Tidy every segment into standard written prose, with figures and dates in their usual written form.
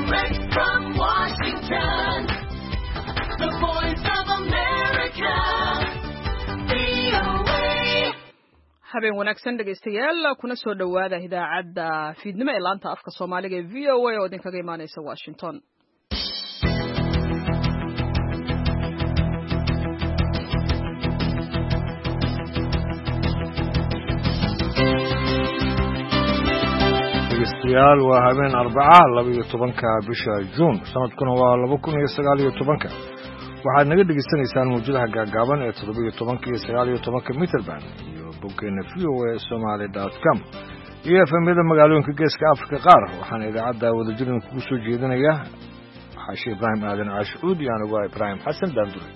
Direct from Washington, the voice of America, VOA. habeen wanaagsan dhegaystayaal kuna soo dhawaada idaacadda fiidnimo ee laanta afka Soomaaliga ee VOA oo idinkaga imaanaysa Washington. dhegaystayaal waa habeen Arbaca 12 bisha Juun sanadkuna waa 2019 waxaad naga dhageysanaysaan muujadaha gaagaaban ee 17 iyo 19 mitir band iyo boggeena voasomali.com iyo efemyada magaalooyinka geeska Afrika qaar waxaan idaacadda wadajirna kugu soo jeedinayaa xaashi Ibrahim Aadan Cashuud iyo anigu Ibrahim Xasan Daandure.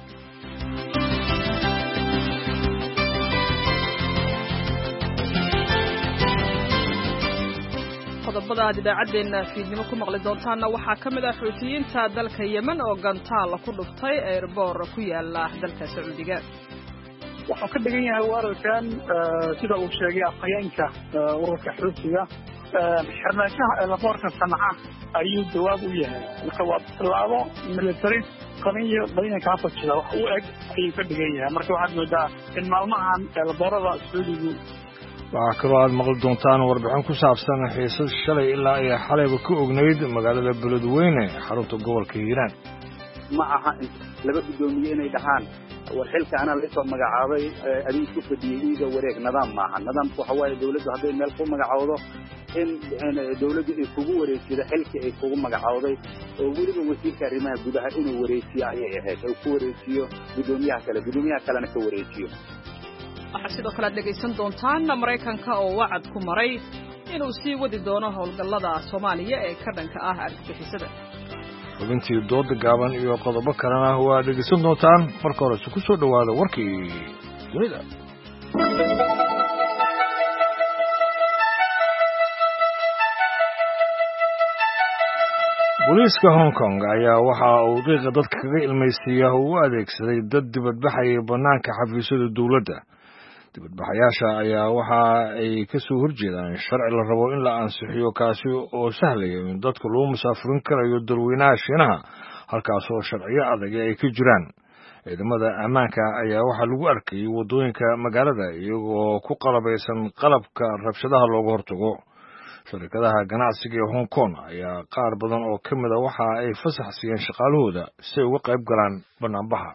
qodobada idaacaddeena fiidnimo ku maqli doontaana waxaa ka mid ah xuutiyiinta dalka Yemen oo gantaal ku dhuftay airport ku yaala dalka Sacuudiga. wuxuu ka dhigan yahay wararkan sida uu sheegay afhayeenka ururka xuutiga xirnaanshaha airportka Sanca ayuu jawaab u yahay marka waa tallaabo military qaniyo badanka afajida wax u eg ayuu ka dhigan yahay marka waxaad moodaa in maalmahan airportada Sacuudigu waxaa kaloo aad maqli doontaan warbixin ku saabsan xiisad shalay ilaa ay xalayba ka ognayd magaalada Beledweyne xarunta gobolka Hiiraan. ma aha laba gudoomiye inay dhahaan war xilka ana la soo magacaabay adii ku fadhiyay wareeg nidaam maaha nidaamku waxa waaye dawladdu hadday meel ku magacaawdo in dawladdu ay kugu wareejido xilka ay kugu magacaawday oo weliba wasiirka arrimaha gudaha inuu wareejiyo ayay ahayd oo ku wareejiyo gudoomiyaha kalena ka wareejiyo. waxaa sidoo kale dhegaysan doontaan Mareykanka oo wacad ku maray inuu sii wadi doono howlgallada Soomaaliya ee ka dhanka ah argagixisada. xubintii dooda gaaban iyo qodobo kalena waa dhegaysan doontaan marka hore ku soo dhawaada warkii dunida. booliiska Hong Kong ayaa waxa uu qiiqa dadka kaga ilmaysiiyaa u adeegsaday dad dibadbaxaya banaanka xafiisyada dawladda. dibadbaxayaasha ayaa waxa ay ka soo horjeedaan sharci la rabo in la ansixiyo kaasi oo sahlaya in dadka loo musaafirin karayo dalweynaha Shiinaha halkaas oo sharciyo adag ay ka jiraan. ciidamada ammaanka ayaa waxa lagu arkay wadooyinka magaalada iyagoo ku qalabaysan qalabka rabshadaha looga hortago. shirkadaha ganacsiga ee Hong Kong ayaa qaar badan oo ka mid ah waxa ay fasax siiyeen shaqaalahooda si ay uga qayb galaan banaanbaxa.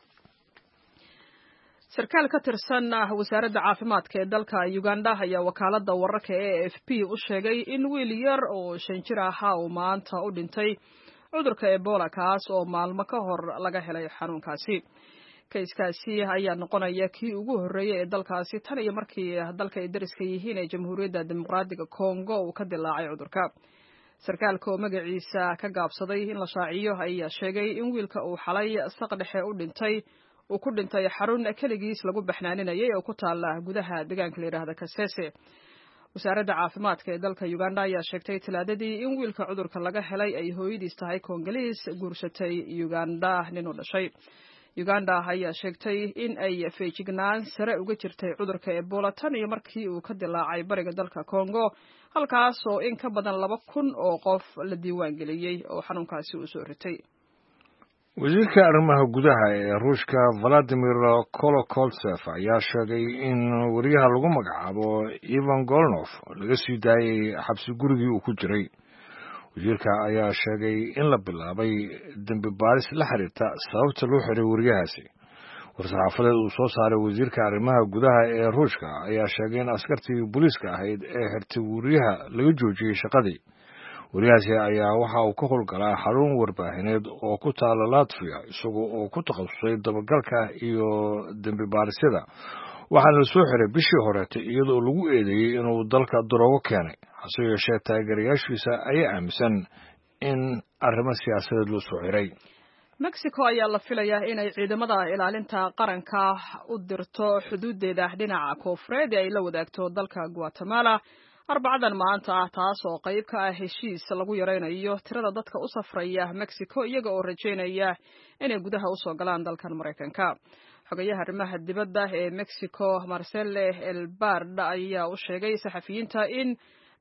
sarkaal ka tirsan wasaaradda caafimaadka ee dalka Uganda ayaa wakaaladda wararka ee AFP u sheegay in wiil yar oo 5 jir ah uu maanta u dhintay cudurka Ebola kaas oo maalmo ka hor laga helay xanuunkaasi. kayskaasi ayaa noqonaya kii ugu horreeyay ee dalkaasi tan iyo markii dalka ay dariska yihiin ee Jamhuuriyadda Dimuqraadiga Congo uu ka dilaacay cudurka. sarkaalka oo magaciisa ka gaabsaday in la shaaciyo ayaa sheegay in wiilka uu xalay saq dhexe uu ku dhintay xarun kaligiis lagu baxnaaninayay oo ku taala gudaha deegaanka la yiraahdo Kasese. wasaaradda caafimaadka ee dalka Uganda ayaa sheegtay Talaadadii in wiilka cudurka laga helay ay hooyadiis tahay Koongaliis guursatay Uganda nin u dhashay. Uganda ayaa sheegtay in ay feejignaan sare uga jirtay cudurka Ebola tan iyo markii uu ka dilaacay bariga dalka Congo halkaas oo in ka badan 2,000 oo qof la diiwaan geliyay oo xanuunkaasi u soo ritay. wasiirka arrimaha gudaha ee Ruushka Vladimir Kolokoltsev ayaa sheegay in wariyaha lagu magacaabo Ivan Golunov laga sii daayay xabsi gurigii uu ku jiray. wasiirka ayaa sheegay in la bilaabay dambi baaris la xiriirta sababta loo xiray wariyahaasi. war-saxaafadeed uu soo saaray wasiirka arrimaha gudaha ee Ruushka ayaa sheegay in askartii booliiska ahayd ee xirtay wariyaha laga joojiyay shaqadii. wariyahaasi ayaa waxa uu ka howlgalaa xarun warbaahineed oo ku taala Latvia isagoo oo ku takhasusay dabagalka iyo dambi baarisyada. waxaana la soo xiray bishii horeetay iyadoo lagu eedeeyay inuu dalka daroogo keenay. hase yeeshee taageerayaashiisa ayaa aaminsan in arrimo siyaasadeed loo soo xiray. Mexico ayaa la filayaa inay ciidamada ilaalinta qaranka u dirto xuduudeeda dhinaca koonfureed ee ay la wadaagto dalka Guatemala Arbacadan maanta ah taas oo qayb ka ah heshiis lagu yareynayo tirada dadka u safraya Mexico iyaga oo rajeynaya inay gudaha u soo galaan dalkan Mareykanka. xogayaha arrimaha dibadda ee Mexico Marcelo Ebrard ayaa u sheegay saxafiyiinta in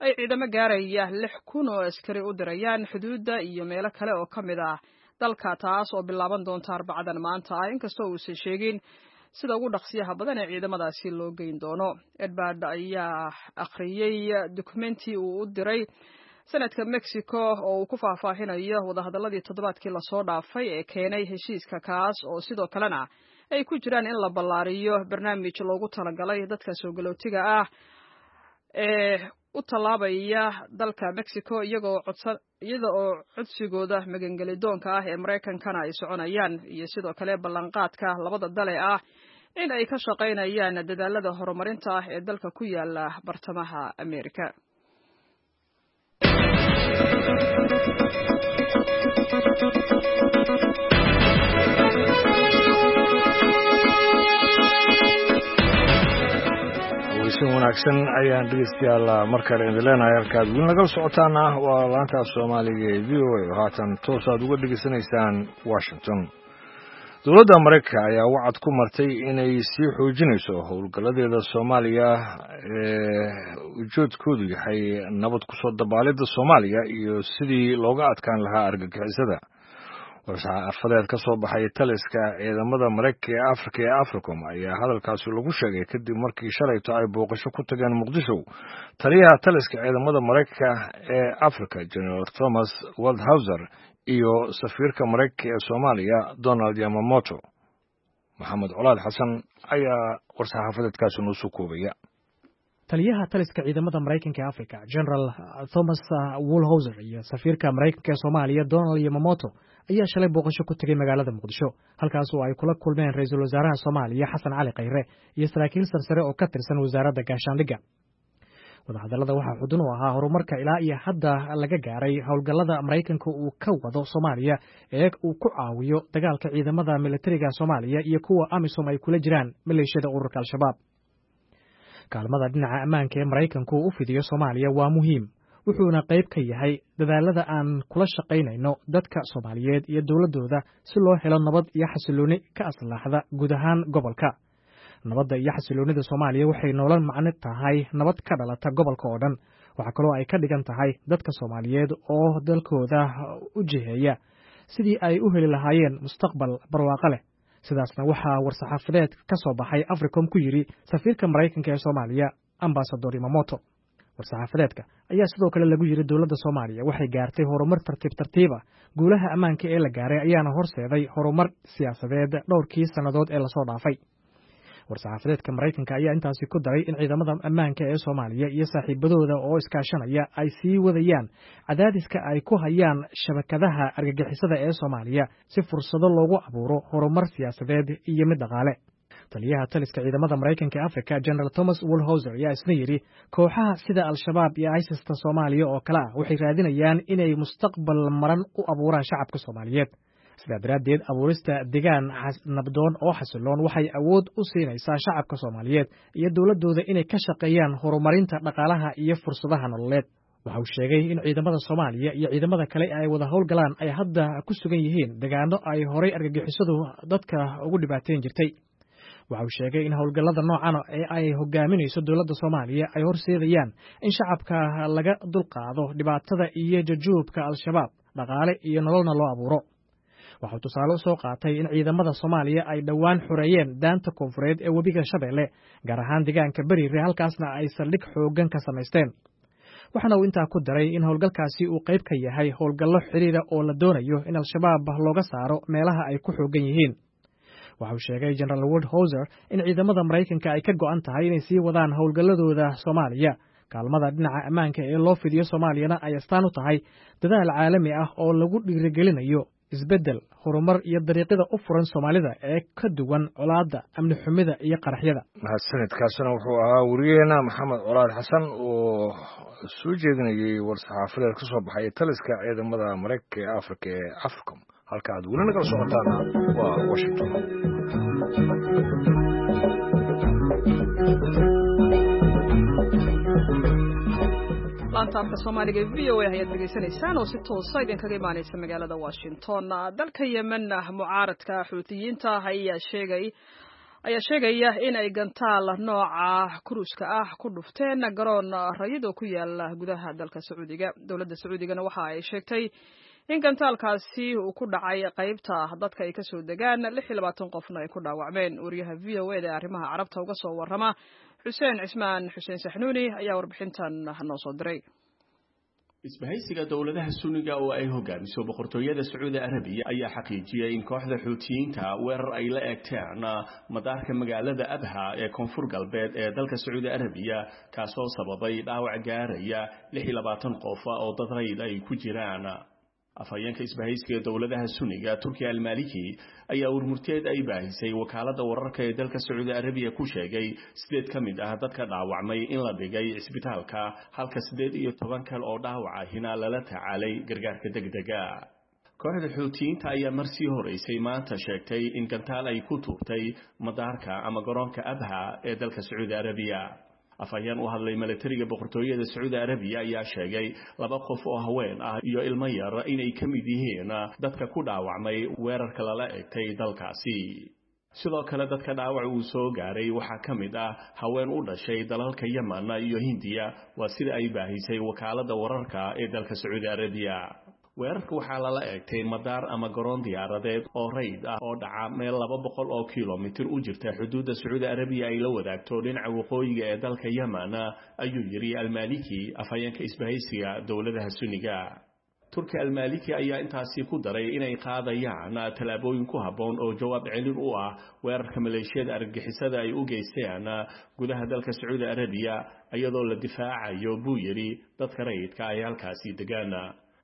ay ciidamo gaaraya 6,000 oo askari u dirayaan xuduudda iyo meelo kale oo ka mid ah dalka, taas oo bilaaban doonta Arbacadan maanta ah, inkastoo uusan sheegin sida ugu dhaqsiyaha badan ee ciidamadaasi loo geyn doono. Edward ayaa akhriyay dukumenti uu u diray Senatka Mexico oo uu ku faahfaahinayo wadahadaladii toddobaadkii la soo dhaafay ee keenay heshiiska kaas oo sidoo kalena ay ku jiraan in la ballaariyo barnaamij loogu talagalay dadka soo galootiga ah ee u tallaabaya dalka Mexico iyada oo codsigooda magangelidoonka ah ee Mareykankana ay soconayaan, iyo sidoo kale ballanqaadka labada dale ah in ay ka shaqaynayaan dadaalada horumarinta ah ee dalka ku yaala bartamaha Amerika. wanaagsan ayaan dhegeystayaal markale idin leenahay. halkaad weli nagala socotaana waa laanta Soomaaliga ee VOA oo haatan toos aad uga dhegeysanaysaan Washington. dowladda Mareykanka ayaa wacad ku martay inay sii xoojinayso howlgalladeeda Soomaaliya ee ujeedkoodu yahay nabad ku soo dabaalidda Soomaaliya iyo sidii looga adkaan lahaa argagixisada. war-saxaafadeed ka soo baxay taliska ciidamada Mareykanka ee Afrika ee Africom ayaa hadalkaasi lagu sheegay kadib markii shalayto ay booqasho ku tageen Muqdisho taliyaha taliska ciidamada Mareykanka ee Afrika General Thomas Waldhauser iyo safiirka Mareykanka ee Soomaaliya Donald Yamamoto. Maxamed Colaad Xasan ayaa war-saxaafadeedkaasi noo soo koobaya. taliyaha taliska ciidamada Mareykanka ee Afrika General Thomas Waldhauser iyo safiirka Mareykanka ee Soomaaliya Donald Yamamoto ayaa shalay booqasho ku tagay magaalada Muqdisho, halkaas oo ay kula kulmeen ra'iisul wasaaraha Soomaaliya Xasan Cali Khayre iyo saraakiil sarsare oo ka tirsan wasaaradda gaashaandhigga. wadahadallada waxaa xudun u ahaa horumarka ilaa iyo hadda laga gaaray howlgallada Mareykanka uu ka wado Soomaaliya ee uu ku caawiyo dagaalka ciidamada militariga Soomaaliya iyo kuwa AMISOM ay kula jiraan maleeshiyada ururka Al-Shabaab. kaalmada dhinaca ammaanka ee Mareykanku u fidiyo Soomaaliya waa muhiim, wuxuuna qayb ka yahay dadaalada aan kula shaqaynayno dadka Soomaaliyeed iyo dowladooda si loo helo nabad iyo xasilooni ka aslaxda guud ahaan gobolka. nabadda iyo xasiloonida Soomaaliya waxay nolol macno tahay nabad ka dhalata gobolka oo dhan. waxa kaloo ay ka dhigan tahay dadka Soomaaliyeed oo dalkooda u jiheeya sidii ay u heli lahaayeen mustaqbal barwaaqo leh. sidaasna waxaa war-saxaafadeed ka soo baxay Africom ku yiri safiirka Mareykanka ee Soomaaliya Ambassador Yamamoto. war-saxaafadeedka ayaa sidoo kale lagu yiri dowladda Soomaaliya waxay gaartay horumar tartiib ah. guulaha ammaanka ee la gaaray ayaana horseeday horumar siyaasadeed dhowrkii sannadood ee la soo dhaafay. war-saxaafadeedka Mareykanka ayaa intaasi ku daray in ciidamada ammaanka ee Soomaaliya iyo saaxiibadooda oo iskaashanaya ay sii wadayaan cadaadiska ay ku hayaan shabakadaha argagixisada ee Soomaaliya si fursado loogu abuuro horumar siyaasadeed iyo mid dhaqaale. taliyaha taliska ciidamada Mareykanka ee Afrika General Thomas Waldhauser ayaa isna yiri kooxaha sida Al-Shabaab iyo ISIS-ta Soomaaliya oo kale ah waxay raadinayaan inay mustaqbal maran u abuuraan shacabka Soomaaliyeed. sidaa daraaddeed abuurista deegaan nabdoon oo xasiloon waxay awood u siinaysaa shacabka Soomaaliyeed iyo dowladooda inay ka shaqeeyaan horumarinta dhaqaalaha iyo fursadaha nololeed. waxa uu sheegay in ciidamada Soomaaliya iyo ciidamada kale ay wada howlgalaan ay hadda ku sugan yihiin deegaano ay horay argagixisadu dadka ugu dhibaateyn jirtay. waxa uu sheegay in howlgallada noocan ee ay hogaaminayso dowladda Soomaaliya ay horseedayaan in shacabka laga dulqaado dhibaatada iyo jajuubka Al-Shabaab, dhaqaale iyo nololna loo abuuro. waxaa tusaale u soo qaatay in ciidamada Soomaaliya ay dhowaan xoreeyeen daanta koonfureed ee webiga Shabeelle, gaar ahaan deegaanka Bariire, halkaasna ay saldhig xooggan ka samaysteen. waxaana uu intaa ku daray in howlgalkaasi uu qayb ka yahay howlgallo xiriira oo la doonayo in Al-Shabaab looga saaro meelaha ay ku xooggan yihiin. waxa uu sheegay General Waldhauser in ciidamada Mareykanka ay ka go'an tahay inay sii wadaan howlgalladooda Soomaaliya. kaalmada dhinaca ammaanka ee loo fidiyo Soomaaliyana ay astaan u tahay dadaal caalami ah oo lagu dhiirigelinayo isbeddel, horumar iyo dariiqada u furan Soomaalida ee ka duwan colaadda, amni xumida iyo qaraxyada. mahadsanidkaasina wuxuu ahaa wariyeena Maxamed Colaad Xasan oo soo jeedinayay war-saxaafadeed ka soo baxay taliska ciidamada Mareykanka ee Afrika ee Africom. halkaad weli nagala socotaana waa Washington. laanta afka Soomaaliga ee VOA ayaad degeysanaysaan oo si toos ah idinkaga imaanaysa magaalada Washington. dalka Yemen mucaaradka Xuutiyiinta ayaa sheegay ayaa sheegaya in ay gantaal nooca kuruuska ah ku dhufteen garoon rayid oo ku yaala gudaha dalka Sacuudiga. Dowladda Sacuudigana waxa ay sheegtay in gantaalkaasi uu ku dhacay qaybta dadka ay ka soo degaan 26 qofna ay ku dhaawacmeen. Wariyaha VOA ee arrimaha Carabta uga soo warrama Xuseen Cismaan Xuseen Saxnuuni ayaa warbixintan noo soo diray. isbahaysiga dowladaha Sunniga oo ay hogaamiso boqortooyada Sacuudi Arabiya ayaa xaqiijiyay in kooxda Xuutiyiinta weerar ay la eegteen madaarka magaalada Abha ee koonfur galbeed ee dalka Sacuudi Arabiya kaasoo sababay dhaawac gaaraya 26 qof oo dad rayid ay ku jiraan. afhayeenka isbahaysiga dowladaha Sunniga Turkiya al-Maliki ayaa warmurteed ay baahisay wakaalada wararka ee dalka Sacuudi Arabiya ku sheegay 8 kamid ah dadka dhaawacmay in la dhigay isbitaalka halka 18 kale oo dhaawacahina lala tacaalay gargaarka degdega. kooxda Xuutiyiinta ayaa markii horeysay maanta sheegtay in gantaal ay ku tuurtay madaarka ama garoonka Abha ee dalka Sacuudi Arabiya. afhayeen u hadlay militariga boqortooyada Sacuudi Arabiya ayaa sheegay 2 qof oo haween ah iyo ilmo yar inay ka mid yihiin dadka ku dhaawacmay weerarka lala eegtay dalkaasi. sidoo kale dadka dhaawac uu soo gaaray waxaa ka mid ah haween u dhashay dalalka Yemen iyo Hindiya waa sida ay baahisay wakaalada wararka ee dalka Sacuudi Arabiya. weerarka waxaa lala eegtay madaar ama garoon diyaaradeed oo rayd ah oo dhaca meel 200 oo kiiloomitir u jirta xuduudda Sacuudi Arabiya ay la wadaagto dhinaca waqooyiga ee dalka Yemen ayuu yiri al-Maliki afhayeenka isbahaysiga dowladaha Sunniga. Turkiya al-Maliki ayaa intaasi ku daray inay qaadayaan talaabooyin ku habboon oo jawaab celin u ah weerarka maleeshiyada argagixisada ay u geysteen gudaha dalka Sacuudi Arabiya iyadoo la difaacayo buu yiri dadka rayidka ay halkaasi degaan.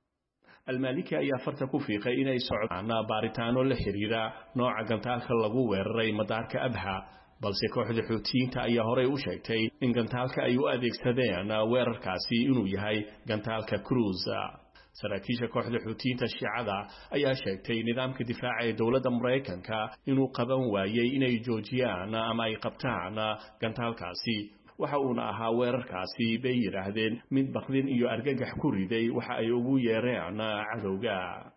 al-Maliki ayaa farta ku fiiqay inay socdaan baaritaano la xiriira nooca gantaalka lagu weeraray madaarka Abha balse kooxda Xuutiyiinta ayaa horey u sheegtay in gantaalka ay u adeegsadeen weerarkaasi inuu yahay gantaalka cruise. saraakiisha kooxda Xuutiyiinta Shiicada ayaa sheegtay nidaamka difaaca ee dowladda Mareykanka inuu qaban waayay inay joojiyaan ama ay qabtaan gantaalkaasi. waxa uuna ahaa weerarkaasi bay yiraahdeen mid baqdin iyo argagax ku riday waxa ay ugu yeereen cadowga.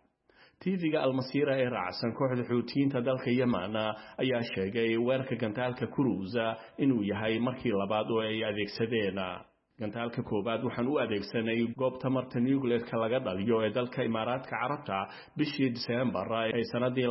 TV-ga Al-Masira ee raacsan kooxda Xuutiyiinta dalka Yemen ayaa sheegay weerarka gantaalka cruise inuu yahay markii labaad oo ay adeegsadeen. gantaalka koobaad waxaan u adeegsanay goob tamarta nuclear-ka laga dhaliyo ee dalka Imaaraadka Carabta bishii December ee sanadii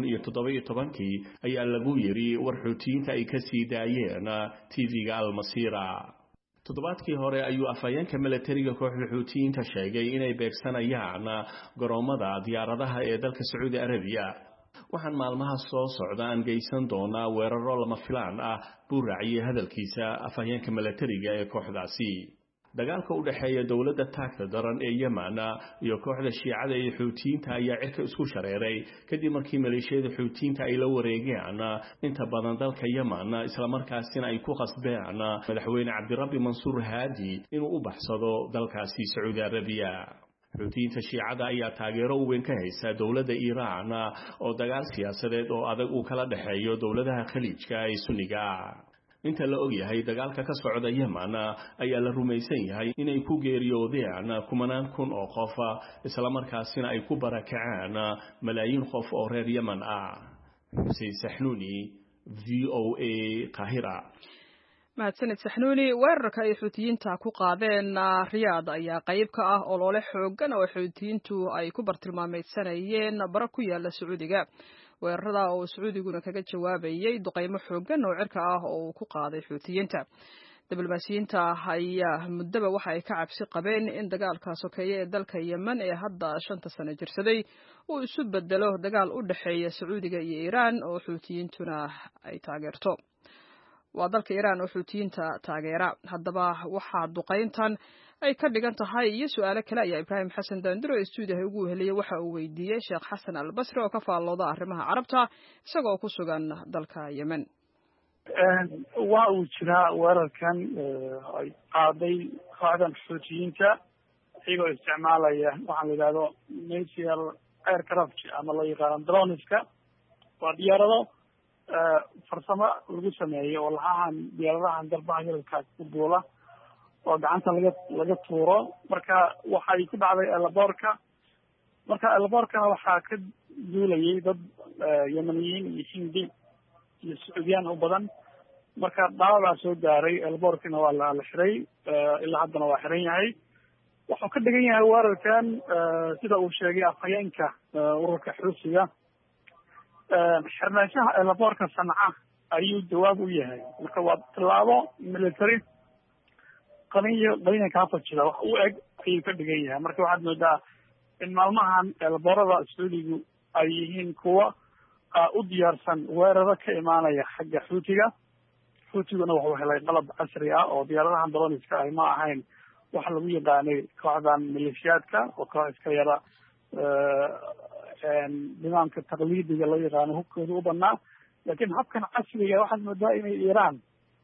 2017 ayaa lagu yiri war Xuutiyiinta ay ka sii daayeen TV-ga Al-Masira. toddobaadkii hore ayuu afhayeenka militariga kooxda Xuutiyiinta sheegay inay beegsanayaan garoomada diyaaradaha ee dalka Sacuudi Arabiya. waxaan maalmaha soo socdaan geysan doonaa weeraro lama filaan ah buu raaciyay hadalkiisa afhayeenka militariga ee kooxdaasi. dagaalka u dhaxeeya dowladda taagta daran ee Yemen iyo kooxda Shiicada ee Xuutiyiinta ayaa cirka isku shareeray kadib markii maleeshiyada Xuutiyiinta ay la wareegeen inta badan dalka Yemen isla markaasina ay ku qasbeen madaxweyne Cabdirabbi Mansuur Haadi inuu u baxsado dalkaasi Sacuudi Arabiya. Xuutiyiinta Shiicada ayaa taageero weyn ka haysa dowladda Iiraan oo dagaal siyaasadeed oo adag uu kala dhaxeeyo dowladaha Khaliijka ee Sunniga. inta la og yahay dagaalka ka socda Yemen ayaa la rumaysan yahay inay ku geeriyoodeen kumanaan kun oo qof isla markaasina ay ku barakaceen malaayiin qof oo reer Yemen ah. Xuseen Saxnuuni VOA Qaahira. mahadsanid Saxnuuni. weerarka ay Xuutiyiinta ku qaadeen Riyaad ayaa qayb ka ah olole xooggan oo Xuutiyiintu ay ku bartilmaameedsanayeen bara ku yaala Sacuudiga. weerarada oo Sacuudiguna kaga jawaabayay duqeymo xooggan oo cirka ah oo ku qaaday Xuutiyiinta. diblomaasiyiinta ayaa muddaba waxa ay ka cabsi qabeen in dagaalka sokeeye ee dalka Yemen ee hadda 5 sano jirsaday uu isu bedelo dagaal u dhaxeeya Sacuudiga iyo Iiraan oo Xuutiyiintuna ay taageerto. waa dalka Iiraan oo Xuutiyiinta taageera. haddaba waxa duqeyntan ay ka dhigan tahay iyo su'aalo kale ayaa Ibrahim Xasan Daandiro ee stuudiyaha ugu heliyay waxa uu weydiiyay Sheekh Xasan Al-Basri oo ka faallooda arrimaha Carabta isagoo ku sugan dalka Yemen. waa uu jiraa weerarkan ay qaaday kooxdan Xuutiyiinta iyagoo isticmaalaya waxaan la yidhahdo naval aircraft ama loo yaqaano droneska. waa diyaarado farsamo lagu sameeyo oo diyaaradahan garbaha yararka ku duula oo gacanta laga tuuro. marka waxay ku dhacday elaboorka. marka elaboorkana waxaa ka duulayay dad Yemeniyiin iyo Hindi iyo sacuudiyaan u badan marka dhaawacaa soo gaaray elboorkina waa la xiray ilaa haddana waa xiran yahay wuxuu ka dhigan yahay weerarkan sida uu sheegay afhayeenka ururka xusiga xirnaanshaha elboorka sanca ayuu jawaab u yahay marka waa tilaabo military qaniya kaafajida wax u eg ayuu ka dhigan yahay marka waxaad moodaa in maalmahan elboorada sacuudigu ay yihiin kuwa u diyaarsan weeraro ka imaanaya xagga xuutiguna wuxuu helay qalab casri ah oo diyaaradahan daloniska ah ma ahayn waxa lagu yaqaanay kooxdan maleeshiyaadka oo koox iska yara nidaamka taqliidiga loo yaqaano hubkooda u banaa laakiin habkan casriga waxaad moodaa inay iiraan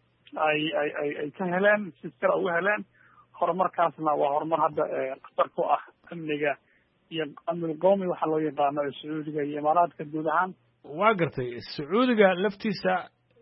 ay ka heleen si sira uga heleen horumarkaasna waa horumar hadda khatar ku ah amniga iyo amnul qoomi waxaa loo yaqaano ee sacuudiga iyo imaaraadka guud ahaan waa gartay sacuudiga laftiisa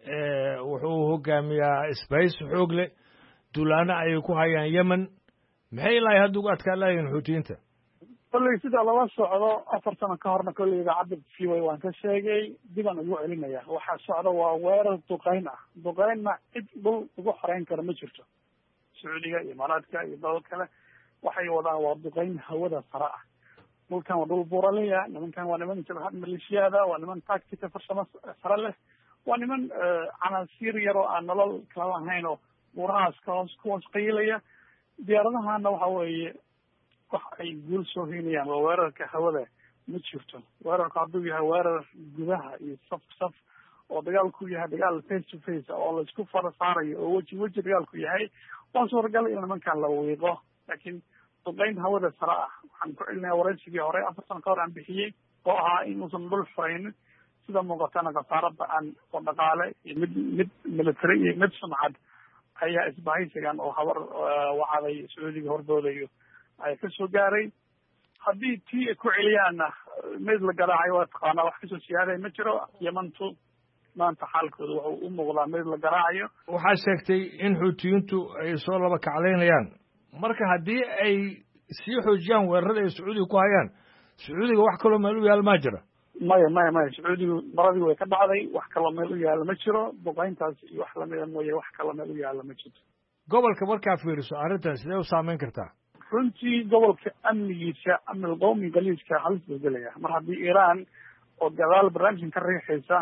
wuxuu hogaamiyaa isbays xoog leh duulaano ayay ku hayaan yemen maxay ilaahay hadda uga adkaan lahayiin xuutiyiinta kolley sida lala socdo 4 sano ka horna kolley idaacadda fiway waan ka sheegay dibaan ugu celinaya waxaa socda waa weerar duqeynna cid dhul ugu xoreyn kara ma jirto sacuudiga iyo imaaraadka iyo dalal kale waxay wadaan waa duqeyn hawada sare ah dhulkan waa dhul buuraleya nimankan waa niman jabhad maleeshiyaada waa niman tactica farsamo sare leh waa niman canaasiir yar oo aan nolol kala lahayn oo buurahaas kuhoos qaylaya diyaaradahana waxa weeye wax ay guul soo heynayaan waa weerarka hawada ma jirto weerarku hadduu yahay weerar gudaha iyo saf oo dagaalku yahay dagaal face to face oo la isku fara saarayo oo weji dagaalku yahay waa suuragal in nimankan la wiiqo laakiin duqeyn hawada sare ah waxaan ku celinaya waraysigii hore 4 sano ka hor aan bixiyey oo ahaa inuusan dhul furaynin sida muuqatana khasaarada aan oo dhaqaale iyo mid military iyo mid sumcad ayaa isbahaysigan oo habar wacaday sacuudiga hordoodayo ay ka soo gaaray haddii tii ku celiyaana mid la garaacayo waa taqaanaa wax kasoo siyaaday ma jiro yemantu maanta xaalkooda wuxuu u muuqdaa mid la garaacayo waxaa sheegtay in xuutiyiintu ay soo laba kaclaynayaan marka haddii ay sii xoojiyaan weerarada ay sacuudiga ku hayaan sacuudiga wax kaloo meel u yaal maa jira maya sacuudigu maradii way ka dhacday wax kaloo meel u yaalla ma jiro duqeyntaas iyo wax lamida mooye wax kaloo meel u yaalla ma jirto gobolka markaa fiiriso arrintan sidee u saameyn kartaa runtii gobolka amnigiisa amnil qowmi galiiska halis buu gelaya mar haddii iiraan oo gadaal barnaamijkan ka riixaysa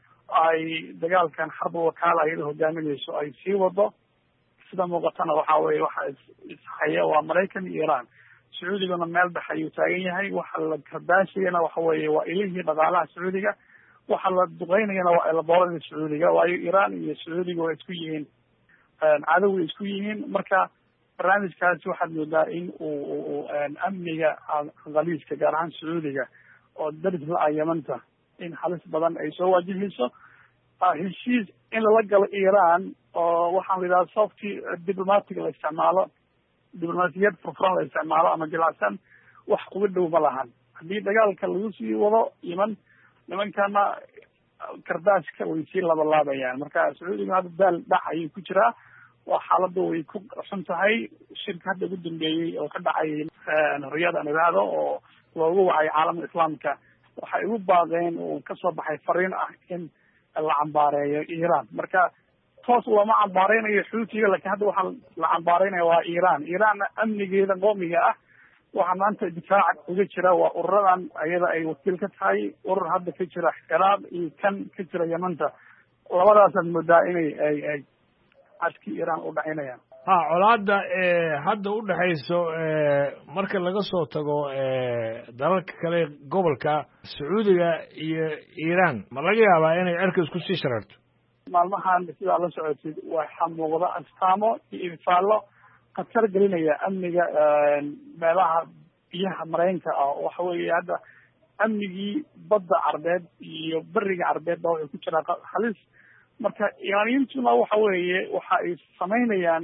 ay dagaalkan xarba wakaala iyada hogaaminayso ay sii wado sida muuqatana waxa weye waxa ishaya waa maraykan iyo iiraan sacuudiguna meel dhex ayuu taagan yahay waxa la kardaashayana waxa weeye waa ilihii dhaqaalaha sacuudiga waxa la duqeynayana waa elbooradii sacuudiga waayo iiraan iyo sacuudiga way isku yihiin cadow way isku yihiin marka barnaamijkaasi waxaad moodaa in uu amniga khaliiska gaar ahaan sacuudiga oo daris la-a yamanta in halis badan ay soo waajihayso heshiis in lala galo iiraan oo waxaan la yidhaha softy diplomatic la isticmaalo diblomaasiyad furfuran la isticmaalo ama jilacsan wax uga dhow ma lahan haddii dagaalka lagu sii wado yeman nimankana kardaashka way sii labalaabayaan marka sacuudiga hadda daal dhac ayay ku jiraa waa xaalada way ku xun tahay shirka hadda ugu dambeeyey oo ka dhacay riyada aan idhaahdo oo loogu wacay caalamka islaamka waxay ugu baaqeen oo kasoo baxay fariin ah in la cambaareeyo iiraan marka toos looma cambaareynayo xuutiga laakiin hadda waxaa la cambaareynaya waa iiraan amnigeeda qoomiga ah waxaa maanta difaac uga jira waa ururadan ayada ay wakiil ka tahay urur hadda ka jira ciraaq iyo kan ka jira yamanta labadaasaad moodaa inay ay caskii iiraan u dhacinayaan colaadda hadda u dhexayso marka laga soo tago dalalka kale gobolka sacuudiga iyo iiraan ma laga yaabaa inay cerka isku sii shareerto maalmahan sidaa la socotid waxaa muuqda astaamo iyo infaallo khatar gelinaya amniga meelaha biyaha mareenka ah waxa weeye hadda amnigii badda carbeed iyo beriga carbeed ba waxay ku jiraa halis marka iiraaniyintuna waxa weeye waxa ay samaynayaan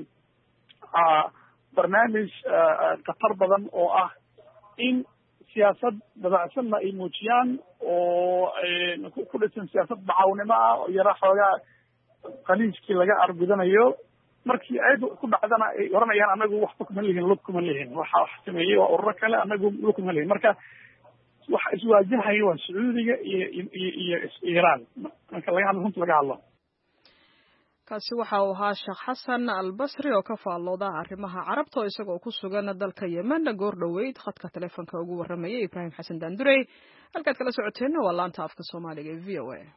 barnaamij khatar badan oo ah in siyaasad dabacsanna ay muujiyaan oo ku dhisan siyaasad dacawnimo ah oo yara xoogaa khaliijkii laga argudanayo markii ayad ku dhacdana ay oranayaan anagu waxba kuma lihin lug kuma lihin waxa wax sameeyey waa ururo kale anagu lug kuma lihin marka waxa iswaajahaya waa sacuudiga iyo iiraan marka laga hadlo runta laga hadlo. kaasi waxa uu ahaa sheekh xasan albasri oo ka faallooda arrimaha carabta oo isagoo ku sugan dalka yemen goor dhoweyd khadka taleefanka ugu warramayay ibraahim xasan daandurey. halkaad kala socoteenna waa laanta afka soomaaliga ee v o a.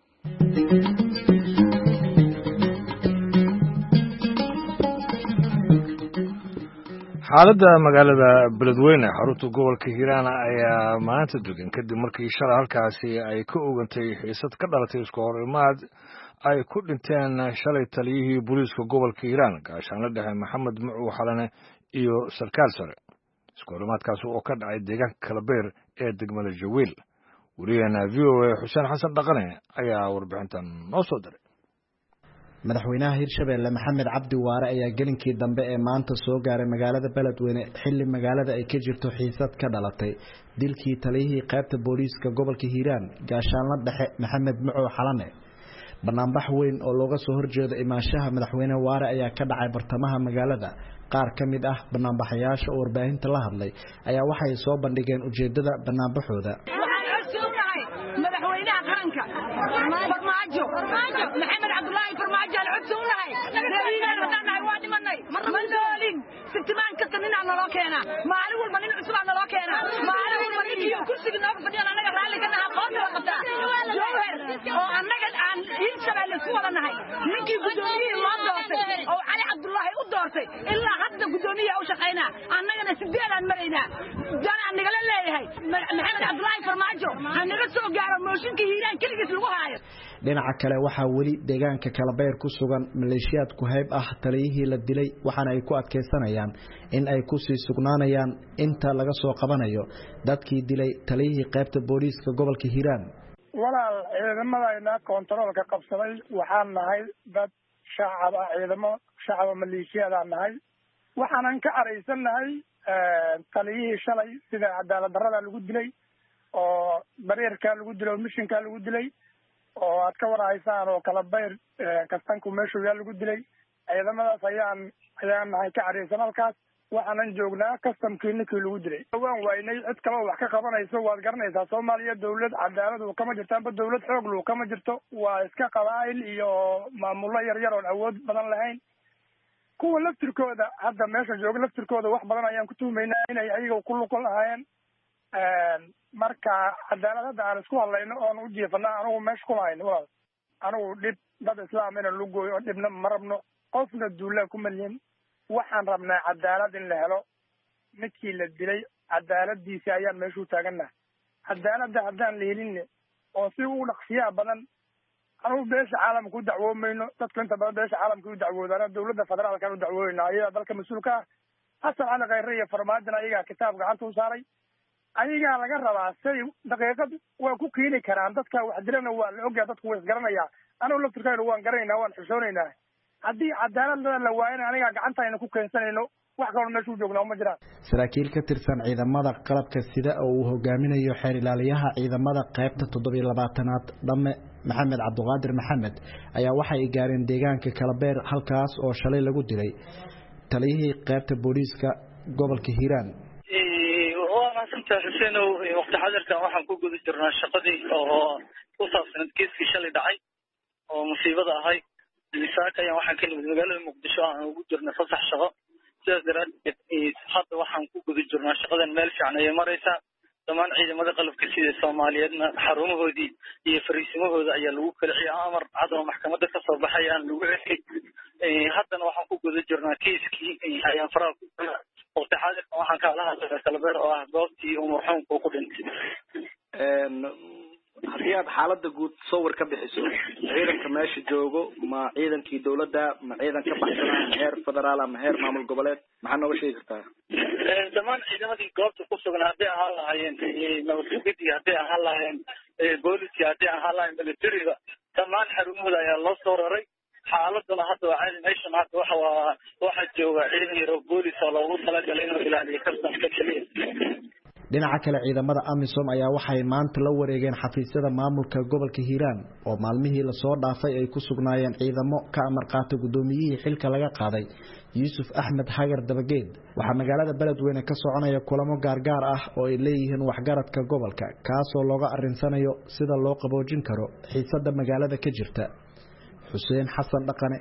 xaaladda magaalada beledweyne xarunta gobolka hiiraan ayaa maanta degan kadib markii shalay halkaasi ay ka ogantay xiisad ka dhalatay isku hor imaad ay ku dhinteen shalay taliyihii booliiska gobolka hiiraan gaashaanle dhexe maxamed mucuu xalane iyo sarkaal sare. isku hor imaadkaasi oo ka dhacay deegaanka kalabeer ee degmada jawiil. wariyaheena v o a xuseen xasan dhaqane ayaa warbixintan noo soo diray. madaxweynaha hirshabeelle maxamed cabdi waare ayaa gelinkii dambe ee maanta soo gaaray magaalada beledweyne xilli magaalada ay ka jirto xiisad ka dhalatay dilkii taliyihii qaybta booliiska gobolka hiiraan gaashaanle dhexe maxamed mucuu xalane. banaanbax weyn oo looga soo horjeedo imaanshaha madaxweyne waare ayaa ka dhacay bartamaha magaalada. qaar ka mid ah banaanbaxayaasha oo warbaahinta la hadlay ayaa waxay soo bandhigeen ujeedada banaanbaxooda. madaxweynaha qaranka farmaajo maxamed cabdullaahi farmaajo alcodsuunahay reerinaannahay waa dhimanay ma noolin sibtimaan kasta ninaa naloo keenaa maalin walba nin cusubaa naloo keenaa maalin walba ninkii kursiga nooga fadhiyan annaga raalli ka nahaa qoonta la qabtaa jowher oo annaga aan hirshabeelle isku wada nahay ninkii guddoomiyihii loo doortay oo cali cabdullaahi u doortay ilaa hadda guddoomiyaha u shaqaynaa annagana sideedaan maraynaa danaan nagala leeyahay maxamed cabdullaahi farmaajo ha naga soo gaaro mooshinka hiiraan keligiis lagu haayo. dhinaca kale waxaa weli deegaanka kalabeer ku sugan maleeshiyaad ku hayb ah taliyihii la dilay waxaana ay ku adkeysanayaan in ay kusii sugnaanayaan inta laga soo qabanayo dadkii dilay taliyihii qaybta booliiska gobolka hiiraan. walaal ciidamadayna kontaroolka qabsaday waxaan nahay dad shacab ah, ciidamo shacaba maleeshiyadaan nahay waxaanan ka araysannahay taliyihii shalay sida cadaalad darrada lagu dilay oo bareerkaa lagu dilay oo mishinkaa lagu dilay oo aad ka warhaysaan oo kalabayr kastanku meeshuu yaa lagu dilay. ciidamadaas ayaan nahay ka cariysan halkaas waxaanan joognaa kastamkii ninkii lagu dilay. waan waynay cid kale oo wax ka qabanayso waad garanaysaa soomaaliya dawlad cadaalad uu kama jirto amba dawlad xoog luu kama jirto waa iska qabaa'il iyo maamullo yaryar oon awood badan lahayn. kuwa laftirkooda hadda meesha jooga laftirkooda wax badan ayaan ku tuhmaynaa inay ayaga ku luqo lahaayeen. marka cadaalad hadda aan isku hadlayno oon u jiifana anigu meesha kuma hayno walaal anigu dhib dad islaam inaan lu gooyo oo dhibna ma rabno qofna duulaa kuma lihin. waxaan rabnaa cadaalad in la helo ninkii la dilay cadaaladiisi ayaan meesha u taagannaha. cadaaladda haddaan la helinne oo si u dhaqsiyaa badan anigu beesha caalamka u dacwoomayno. dadku inta badan beesha caalamka u dacwoodaan dawladda federaalkaan u dacwoonayna ayadaa dalka mas-uulka ah. xasan cali khayre iyo farmaajona ayagaa kitaab gacanta u saaray. ayagaa laga rabaa say daqiiqad waa ku keeni karaan dadka wax dilana waa la ogyaa dadku way isgaranayaa. anigu laftirkayna waan garanaynaa waan xishoonaynaa. haddii cadaalad la waayana anigaa gacanta ayna ku keensanayno wax kaloo meesha u joognaa uma jiraan. saraakiil ka tirsan ciidamada qalabka sida oo uu hogaaminayo xeer ilaaliyaha ciidamada qaybta 7-aad dhamme maxamed cabdiqaadir maxamed ayaa waxay gaareen deegaanka kalabeer halkaas oo shalay lagu dilay taliyihii qaybta booliiska gobolka hiiraan. waa maasanta xuseenow waqti xadirkan waxaan ku guda jirnaa shaqadii oo ku saabsanad geeskii shalay dhacay oo musiibada ahay. misaaka ayaan waxaan ka nimid magaalada muqdisho aan ugu jirnay fasax shaqo sidaas daraadeed hadda waxaan ku guda jirnaa shaqadan meel fiican ayay maraysaa. dhammaan ciidamada qalabka sida Soomaaliyeedna xarumahoodii iyo fariisimahooda ayaa lagu kala ciyay amar cad oo maxkamadda ka soo baxay aan lagu celiyay. haddana waxaan ku guda jirnaa kiiskii ayaan faraha ku jirnaa. waqti xaadirkan waxaan ka hadlayaa kalabeer oo ah goobtii uu marxuumku ku dhintay. haddii aad xaaladda guud sawir ka bixiso ciidanka meesha joogo ma ciidankii dawladda ma ciidan ka baxsanaa ma heer federaal ama heer maamul goboleed maxaa nooga sheegi kartaa? dhammaan ciidamadii goobta ku sugan hadday ahaan lahaayeen nabadgudii hadday ahaan lahaayeen booliskii hadday ahaan lahaayeen militariga dhammaan xarumahooda ayaa loo soo raray. xaaladuna hadda waa caadi meeshan hadda waxaa jooga ciidan yaro boolis oo loogu talagalay inuu ilaaliyo kastamka keliya. dhinaca kale ciidamada AMISOM ayaa waxay maanta la wareegeen xafiisyada maamulka gobolka Hiiraan oo maalmihii la soo dhaafay ay ku sugnaayeen ciidamo ka amar qaata gudoomiyihii xilka laga qaaday Yuusuf Axmed Hagar Dabageed waxa magaalada Beledweyne ka soconaya kulamo gaargaar ah oo ay leeyihiin waxgaradka gobolka kaas oo looga arinsanayo sida loo qaboojin karo xiisada magaalada ka jirta Xuseen Xasan Dhaqane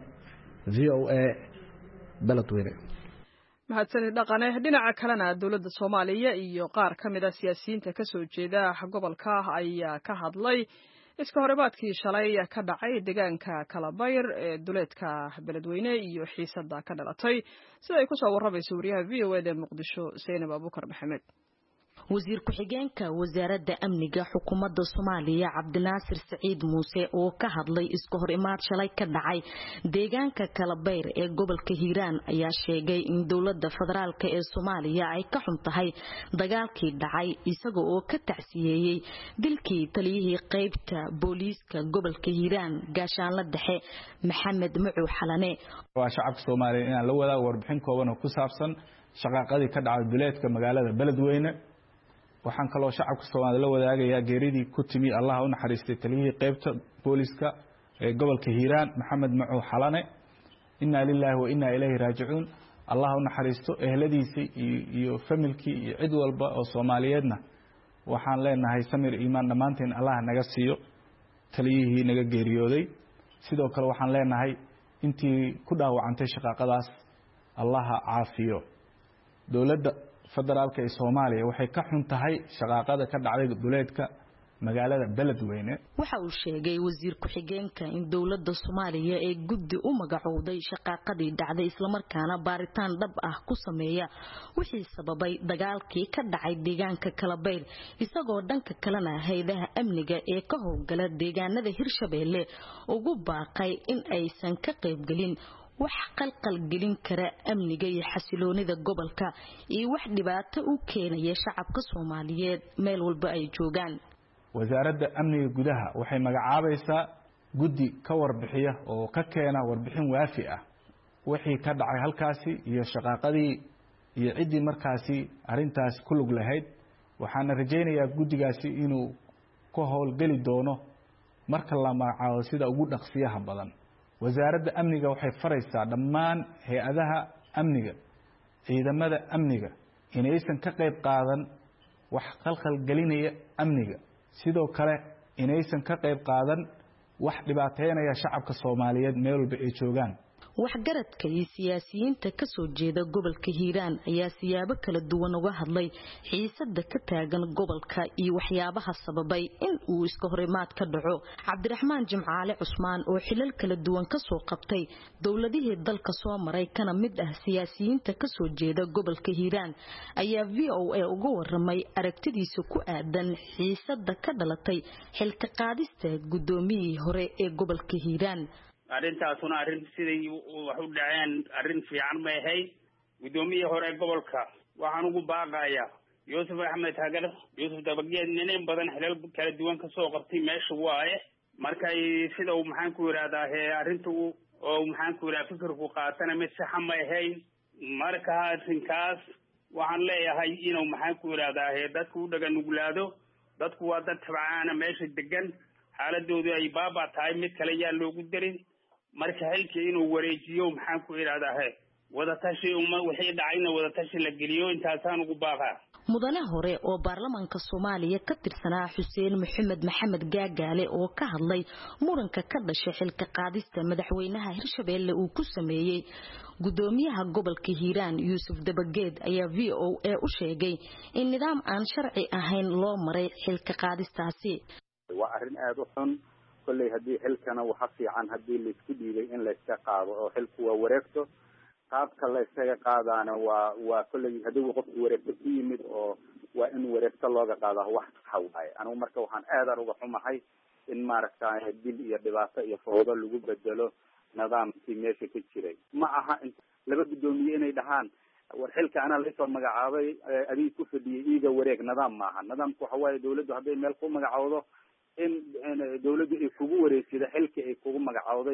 VOA Beledweyne mahadsanid dhaqane dhinaca kalena dawladda Soomaaliya iyo qaar ka mid ah siyaasiyiinta ka soo jeeda gobolka ayaa ka hadlay iska horimaadkii shalay ka dhacay deegaanka Kalabayr ee duleedka Beledweyne iyo xiisada ka dhalatay sida ay ku soo waramayso wariyaha VOA ee Muqdisho Zainab Abubakar Maxamed wasiir ku-xigeenka wasaaradda amniga xukuumadda Soomaaliya Cabdinaasir Saciid Muuse oo ka hadlay iska hor imaad shalay ka dhacay deegaanka Kalabayr ee gobolka Hiiraan ayaa sheegay in dawladda federaalka ee Soomaaliya ay ka xun tahay dagaalkii dhacay isaga oo ka tacsiyeeyay dilkii taliyihii qaybta booliiska gobolka Hiiraan gaashaanle dhexe Maxamed Mucuu Xalane waa shacabka Soomaaliya in la wadaago warbixin kooban oo ku saabsan shaqaqadii ka dhacay duleedka magaalada Beledweyne waxaan kaloo shacabka Soomaaliya la wadaagayaa geeridii ku timi Allah u naxariistay taliyihii qaybta booliska ee gobolka Hiiraan Maxamed Mucuu Xalane inna lillahi wa inna ilayhi raaji'uun Allah u naxariisto ehladiisa iyo familkii iyo cid walba oo Soomaaliyeedna waxaan leenahay samir iimaan dhamaanteen Allah naga siiyo taliyihii naga geeriyooday sidoo kale waxaan leenahay intii ku dhaawacantay shaqaqadaas Allah caafiyo dawladda federaalka ee Soomaaliya waxay ka xun tahay shaqaqada ka dhacday duleedka magaalada Beledweyne waxa uu sheegay wasiir ku-xigeenka in dawladda Soomaaliya ee guddi u magacowday shaqaqadii dhacday isla markaana baaritaan dhab ah ku sameeya wixii sababay dagaalkii ka dhacay deegaanka Kalabayr isagoo dhanka kalena hay'adaha amniga ee ka howlgala deegaanada Hirshabeelle ugu baaqay in aysan ka qayb galin wax qalqal gelin kara amniga iyo xasiloonida gobolka iyo wax dhibaato u keenaya shacabka Soomaaliyeed meel walba ay joogaan wasaaradda amniga gudaha waxay magacaabaysaa guddi ka warbixiya oo ka keena warbixin waafi ah wixii ka dhacay halkaasi iyo shaqaqadii iyo cidii markaasi arintaas ku lug lahayd waxaan rajaynayaa guddigaasi inuu ka howlgali doono marka la magacaabo sida ugu dhaqsiyaha badan wasaaradda amniga waxay faraysaa dhammaan hay'adaha amniga ciidamada amniga inaysan ka qayb qaadan wax qalqal gelinaya amniga sidoo kale inaysan ka qayb qaadan wax dhibaateynaya shacabka Soomaaliyeed meel walba ay joogaan waxgaradka iyo siyaasiyiinta ka soo jeeda gobolka Hiiraan ayaa siyaabo kala duwan uga hadlay xiisada ka taagan gobolka iyo waxyaabaha sababay in uu iska horimaad ka dhaco Cabdiraxmaan Jimcaale Cusmaan oo xilal kala duwan ka soo qabtay dawladihii dalka soo maray kana mid ah siyaasiyiinta ka soo jeeda gobolka Hiiraan ayaa VOA uga waramay aragtidiisa ku aadan xiisada ka dhalatay xilka qaadista gudoomiyihii hore ee gobolka Hiiraan arrintaasuna arrin sidii wax u dhaceen arrin fiican ma ahayd gudoomiyihii hore gobolka waxaan ugu baaqayaa Yuusuf Axmed Hagar Yuusuf Dabageed nin badan xilal kala duwan ka soo qabtay meesha waaye markay sida uu maxaan ku yiraahdaa arrintu oo maxaan ku yiraahdaa fikirku qaatana mid sax ma ahayn marka arrinkaas waxaan leeyahay inuu maxaan ku yiraahdaa dadku u dhagan nuglaado dadku waa dad tabcaana meesha degan xaaladoodu ay baaba tahay mid kale yaa loogu darin marka halkii inuu wareejiyo maxaan ku yiraahdaa wada tashi wixii dhacayna wada tashi la geliyo intaasaan ugu baaqaa mudane hore oo baarlamaanka Soomaaliya ka tirsanaa Xuseen Maxamed Gaagaale oo ka hadlay muranka ka dhashay xilka qaadista madaxweynaha Hirshabeelle uu ku sameeyay gudoomiyaha gobolka Hiiraan Yuusuf Dabageed ayaa VOA u sheegay in nidaam aan sharci ahayn loo maray xilka qaadistaasi waa arrin aad u xun kulay hadii xilkana waxa fiican hadii la isku dhiibay in la iska qaado oo xilku waa wareegto qaabka la iskaga qaadana waa kulay hadii qofku wareegto ku yimid oo waa in wareegto looga qaado wax xaway anigu marka waxaan aad uga xumahay in maaragtay dil iyo dhibaato iyo fowdo lagu bedelo nidaamkii meesha ka jiray ma aha laba gudoomiye inay dhahaan war xilka ana la soo magacaabay adii ku fadhiyay iiga wareeg nidaam maaha nidaamku waxa waaye dawladdu haday meel ku magacawdo in dawladdu ay kugu wareegsido xilka ay kugu magacawday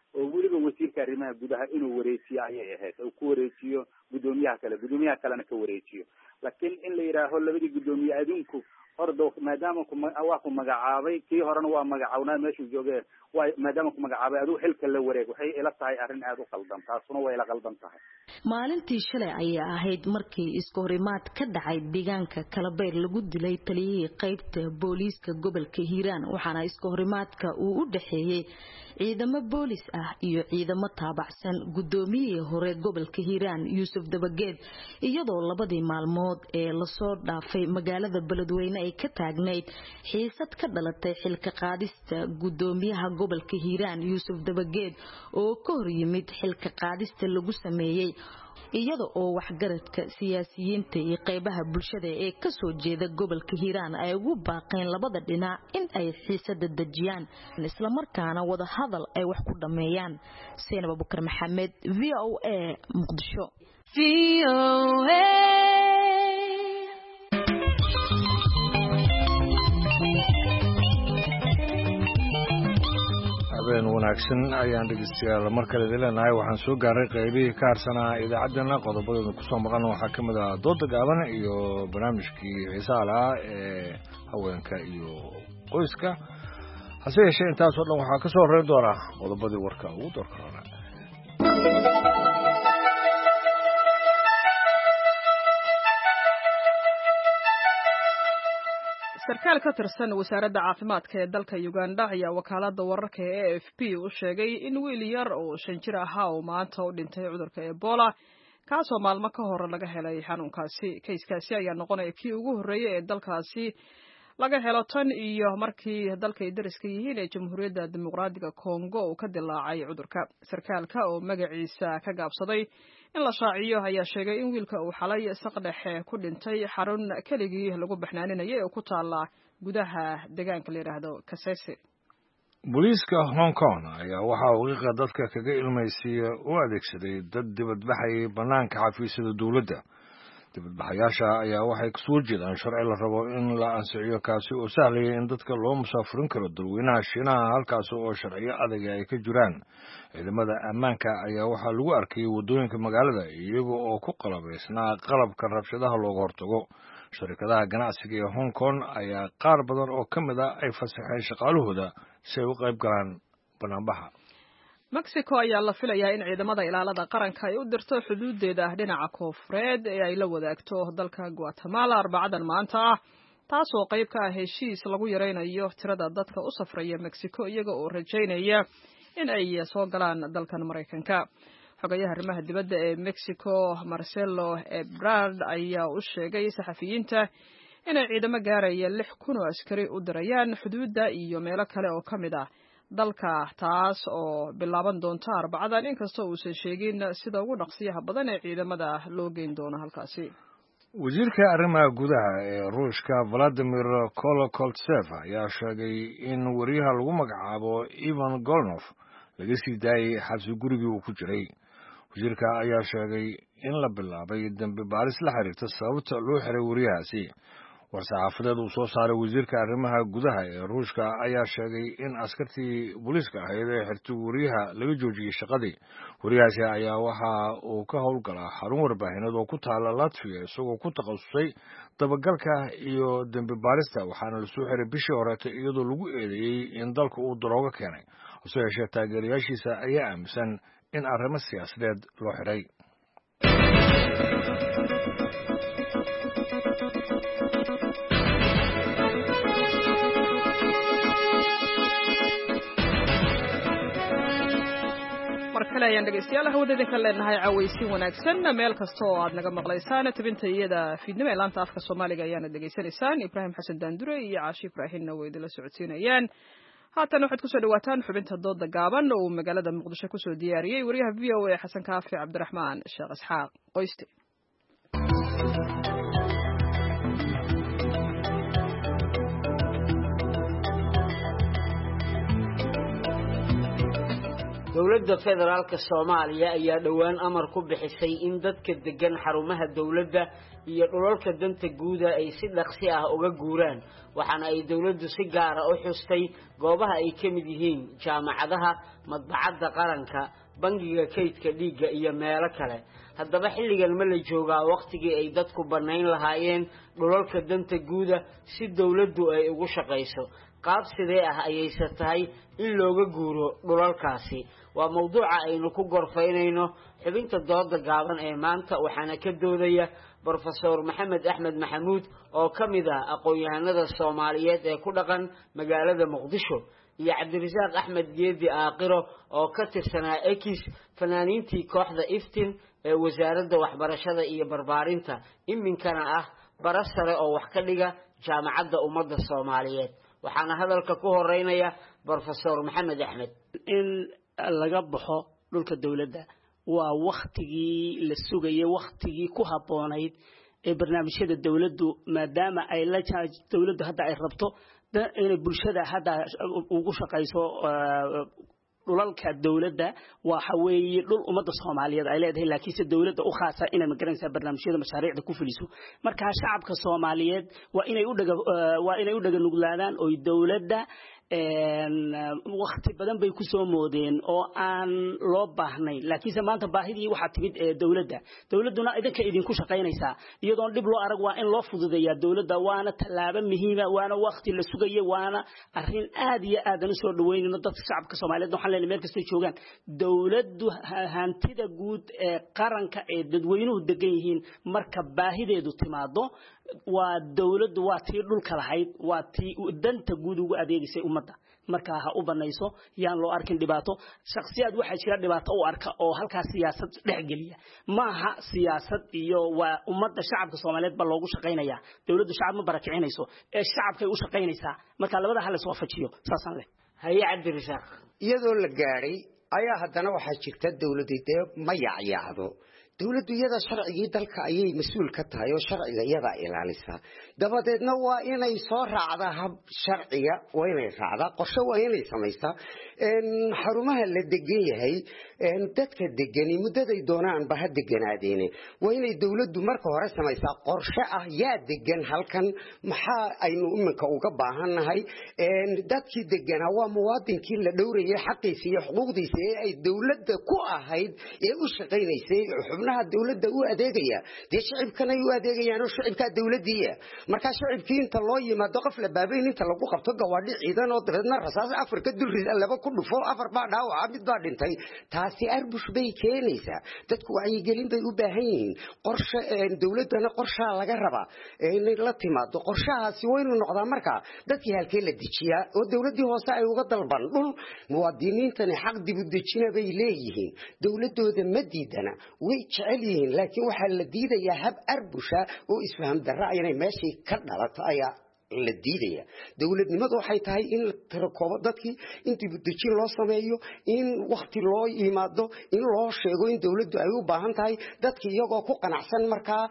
oo weliba wasiirka arrimaha gudaha inuu wareejiyo ayay ahayd oo ku wareejiyo gudoomiyaha kalena ka wareejiyo. laakiin in la yidhaaho labadii gudoomiye adinku hordo maadaama waa ku magacaabay kii horena waa magacawnaa meeshuu joogay maadaama ku magacaabay aduu xilka la wareeg waxay ila tahay arrin aad u qaldan taasuna way la qaldan tahay. maalintii shalay ayaa ahayd markii isku horimaad ka dhacay deegaanka Kalabeer lagu dilay taliyihii qaybta booliiska gobolka Hiiraan waxaana isku horimaadka uu u dhaxeeyay ciidamo boolis ah iyo ciidamo taabacsan gudoomiyihii hore gobolka Hiiraan Yuusuf Dabageed iyadoo labadii maalmood ee la soo dhaafay magaalada Beledweyne ay ka taagnayd xiisad ka dhalatay xilka qaadista gudoomiyaha gobolka Hiiraan Yuusuf Dabageed oo ka hor yimid xilka qaadista lagu sameeyay iyada oo waxgaradka siyaasiyiinta iyo qaybaha bulshada ee ka soo jeeda gobolka Hiiraan ay ugu baaqeen labada dhinac in ay xiisada dajiyaan isla markaana wada hadal ay wax ku dhameeyaan. Seenab Abubakar Maxamed VOA Muqdisho. habeen wanaagsan ayaan dhegeystayaal mar kale leeyahay waxaan soo gaaray qaybihii ka harsanaa idaacaddana qodobadooda ku soo maqan waxaa ka mid ah dooda gaaban iyo barnaamijkii xiisaha lahaa ee haweenka iyo qoyska hase yeeshee intaasoo dhan waxaa ka soo horeyn doona qodobadii warka ugu doorka hore. sarkaal ka tirsan wasaaradda caafimaadka ee dalka Uganda ayaa wakaaladda wararka ee AFP u sheegay in wiil yar oo 5 jir ah oo maanta u dhintay cudurka Ebola kaasoo maalmo ka hor laga helay xanuunkaasi. Kayskaasi ayaa noqonaya kii ugu horreeyay ee dalkaasi laga helo tan iyo markii dalka ay dariska yihiin ee Jamhuuriyadda Dimuqraadiga Kongo uu ka dilaacay cudurka. Sarkaalka oo magaciisa ka gaabsaday in la shaaciyo ayaa sheegay in wiilka uu xalay saqdhexe ku dhintay xarun keligii lagu baxnaaninayay oo ku taala gudaha deegaanka la yiraahdo Kasese. booliiska Hong Kong ayaa waxa uu qiiqa dadka kaga ilmaysiiyay u adeegsaday dad dibadbaxay banaanka xafiisyada dawladda. dibadbaxayaasha ayaa waxay ku soo jeedaan sharci la rabo in la ansixiyo kaasi oo sahlaya in dadka loo musaafirin karo dadweynaha Shiinaha halkaas oo sharciyo adag ay ka jiraan. ciidamada ammaanka ayaa waxaa lagu arkay wadooyinka magaalada iyaga oo ku qalabaysnaa qalabka rabshadaha looga hortago. shirkadaha ganacsiga ee Hong Kong ayaa qaar badan oo ka mid ah ay fasaxeen shaqaalahooda si ay u qayb galaan banaanbaxa. Mexico ayaa la filayaa in ciidamada ilaalada qaranka ay u dirto xuduudeeda dhinaca koonfureed ee ay la wadaagto dalka Guatemala Arbacadan maanta ah taasoo qayb ka ah heshiis lagu yareynayo tirada dadka u safraya Mexico iyaga oo rajaynaya in ay soo galaan dalkan Mareykanka. xogayaha arrimaha dibadda ee Mexico Marcelo Ebrard ayaa u sheegay saxafiyiinta inay ciidamo gaaraya 6,000 oo askari u dirayaan xuduudda iyo meelo kale oo ka mid ah dalka taas oo bilaaban doonta Arbacadan inkastoo uusan sheegin sida ugu dhaqsiyaha badan ee ciidamada loo geyn doono halkaasi. wasiirka arrimaha gudaha ee Ruushka Vladimir Kolokholtsev ayaa sheegay in wariyaha lagu magacaabo Ivan Golunov laga sii daayay xabsi gurigii uu ku jiray. wasiirka ayaa sheegay in la bilaabay dambi baaris la xiriirta sababta loo xiray wariyahaasi. war-saxaafadeed uu soo saaray wasiirka arrimaha gudaha ee Ruushka ayaa sheegay in askartii booliiska ahayd ee xirtay wariyaha laga joojiyay shaqadii. wariyahaasi ayaa waxa uu ka howlgalaa xarun warbaahineed oo ku taala Latvia isagoo ku takhasusay dabagalka iyo dambi baarista waxaana la soo xiray bishii horeeta iyadoo lagu eedeeyey in dalka uu daroogo keenay. hase yeeshee taageerayaashiisa ayaa aaminsan in arrimo siyaasadeed loo xiray. markale ayaan dhegeystayaal hawada idinka leenahay cawaysin wanaagsan meel kasta oo aad naga maqlaysaan tibinta iyada fiidnimo ee laanta afka Soomaaliga ayaana dhegeysanaysaan. Ibraahim Xasan Daandure iyo Caashi Ibraahimna way idila socodsiinayaan. haatan waxaad ku soo dhawaataan xubinta dooda gaaban oo magaalada Muqdisho ku soo diyaariyay wariyaha VOA Xasan Kaafi Cabdiraxmaan Sheekh Isxaaq Qoyste. dowladda federaalka Soomaaliya ayaa dhawaan amar ku bixisay in dadka degan xarumaha dowladda iyo dhulalka danta guud ay si dhaqsi ah uga guuraan waxaana ay dowladdu si gaar ah u xustay goobaha ay ka mid yihiin jaamacadaha madbacadda qaranka bangiga kaydka dhiigga iyo meelo kale haddaba xilligan ma la joogaa waqtigii ay dadku banayn lahaayeen dhulalka danta guud si dowladdu ay ugu shaqayso qaab sidee ah ayayse tahay in looga guuro dhulalkaasi waa mawduuca aynu ku gorfaynayno xubinta dooda gaaban ee maanta waxaana ka doodaya Professor Maxamed Axmed Maxamuud oo kamid ah aqoon-yahanada Soomaaliyeed ee ku dhaqan magaalada Muqdisho iyo Cabdirasaaq Axmed Geedi Aaqiro oo ka tirsanaa Ekis fanaaniintii kooxda Iftiin ee wasaaradda waxbarashada iyo barbaarinta iminkana ah barasare oo wax ka dhiga jaamacadda ummadda Soomaaliyeed waxaana hadalka ku horeynaya Professor Maxamed Axmed in laga baxo dhulka dawladda waa waqtigii la sugayay waqtigii ku haboonayd ee barnaamijyada dawladdu maadaama ay la dawladdu hadda ay rabto in bulshada hadda ugu shaqayso dhulalka dawladda waxa weeye dhul ummadda Soomaaliyeed ay leedahay laakiin dawladda u khaasa inay magaranaysaa barnaamijyada mashaariicda ku fuliso marka shacabka Soomaaliyeed waa inay u dhaga nuglaadaan oo dawladda waqti badan bay ku soo moodeen oo aan loo baahnayn laakiin maanta baahidii waxa timid dawladuna idin ku shaqaynaysaa iyadoo dib loo arag waa in loo fududeeyaa dawladda waana talaabo muhiim ah waana waqti la sugayo waana arrin aad iyo aad u soo dhaweynayno dadka shacabka Soomaaliyeed waxaan leenahay meel kasta joogan dawladdu hantida guud ee qaranka ee dadweynuhu degan yihiin marka baahideedu timaado waa dawladdu waa tii dhulka lahayd waa tii danta guud ugu adeegisay ummadda marka ha u banayso yaan loo arkin dhibaato shakhsiyaad waxa jira dhibaato u arka oo halkaas siyaasad dhex geliya maaha siyaasad iyo waa ummadda shacabka Soomaaliyeed ba loogu shaqeynaya dawladdu shacab ma barakicinayso ee shacabkay u shaqeynaysaa marka labada hal soo fajiyo saasan leh haye Cabdirasaaq iyadoo la gaaray ayaa haddana waxa jirta dawladda ma yaacyaacdo dawladdu iyada sharcigii dalka ayay mas'uul ka tahay oo sharciga iyada ilaalisa dabadeedna waa inay soo raacdaa hab sharciga waa inay raacdaa qorshe waa inay samaysaa xarumaha la degan yahay dadka degani muddaday doonaan ba ha deganaadeen waa inay dawladdu marka hore samaysaa qorshe ah yaa degan halkan maxaa aynu iminka uga baahanahay dadkii deganaa waa muwaadinkii la dhowrayay xaqiisa iyo xuquuqdiisa ee ay dawladda ku ahayd ee u shaqaynaysay xubnaha dawladda u adeegaya dee shacabkana u adeegayaan oo shacabka dawladdiya marka shacabkii inta loo yimaado qof la baabayn inta lagu qabto gawaadhi ciidan oo dabeedna rasaas Afrika dulrid laba ku dhufo afar baa dhaawac mid baa dhintay taasi arbush bay keenaysaa dadku wacyi gelin bay u baahan yihiin qorshe dawladana qorshe laga rabaa inay la timaado qorshahaasi waa inuu noqdaa marka dadkii halkee la dejiyaa oo dawladii hoose ay uga dalban dhul muwaadiniintana xaq dib u dejina bay leeyihiin dawladooda ma diidana way jecel yihiin laakiin waxa la diidayaa hab arbusha oo isfaham darro inay meeshii ka dhalato ayaa la diidaya dawladnimadu waxay tahay in la tirkoobo dadkii in dib u dejin loo sameeyo in waqti loo yimaado in loo sheego in dawladdu ay u baahan tahay dadkii iyagoo ku qanacsan markaa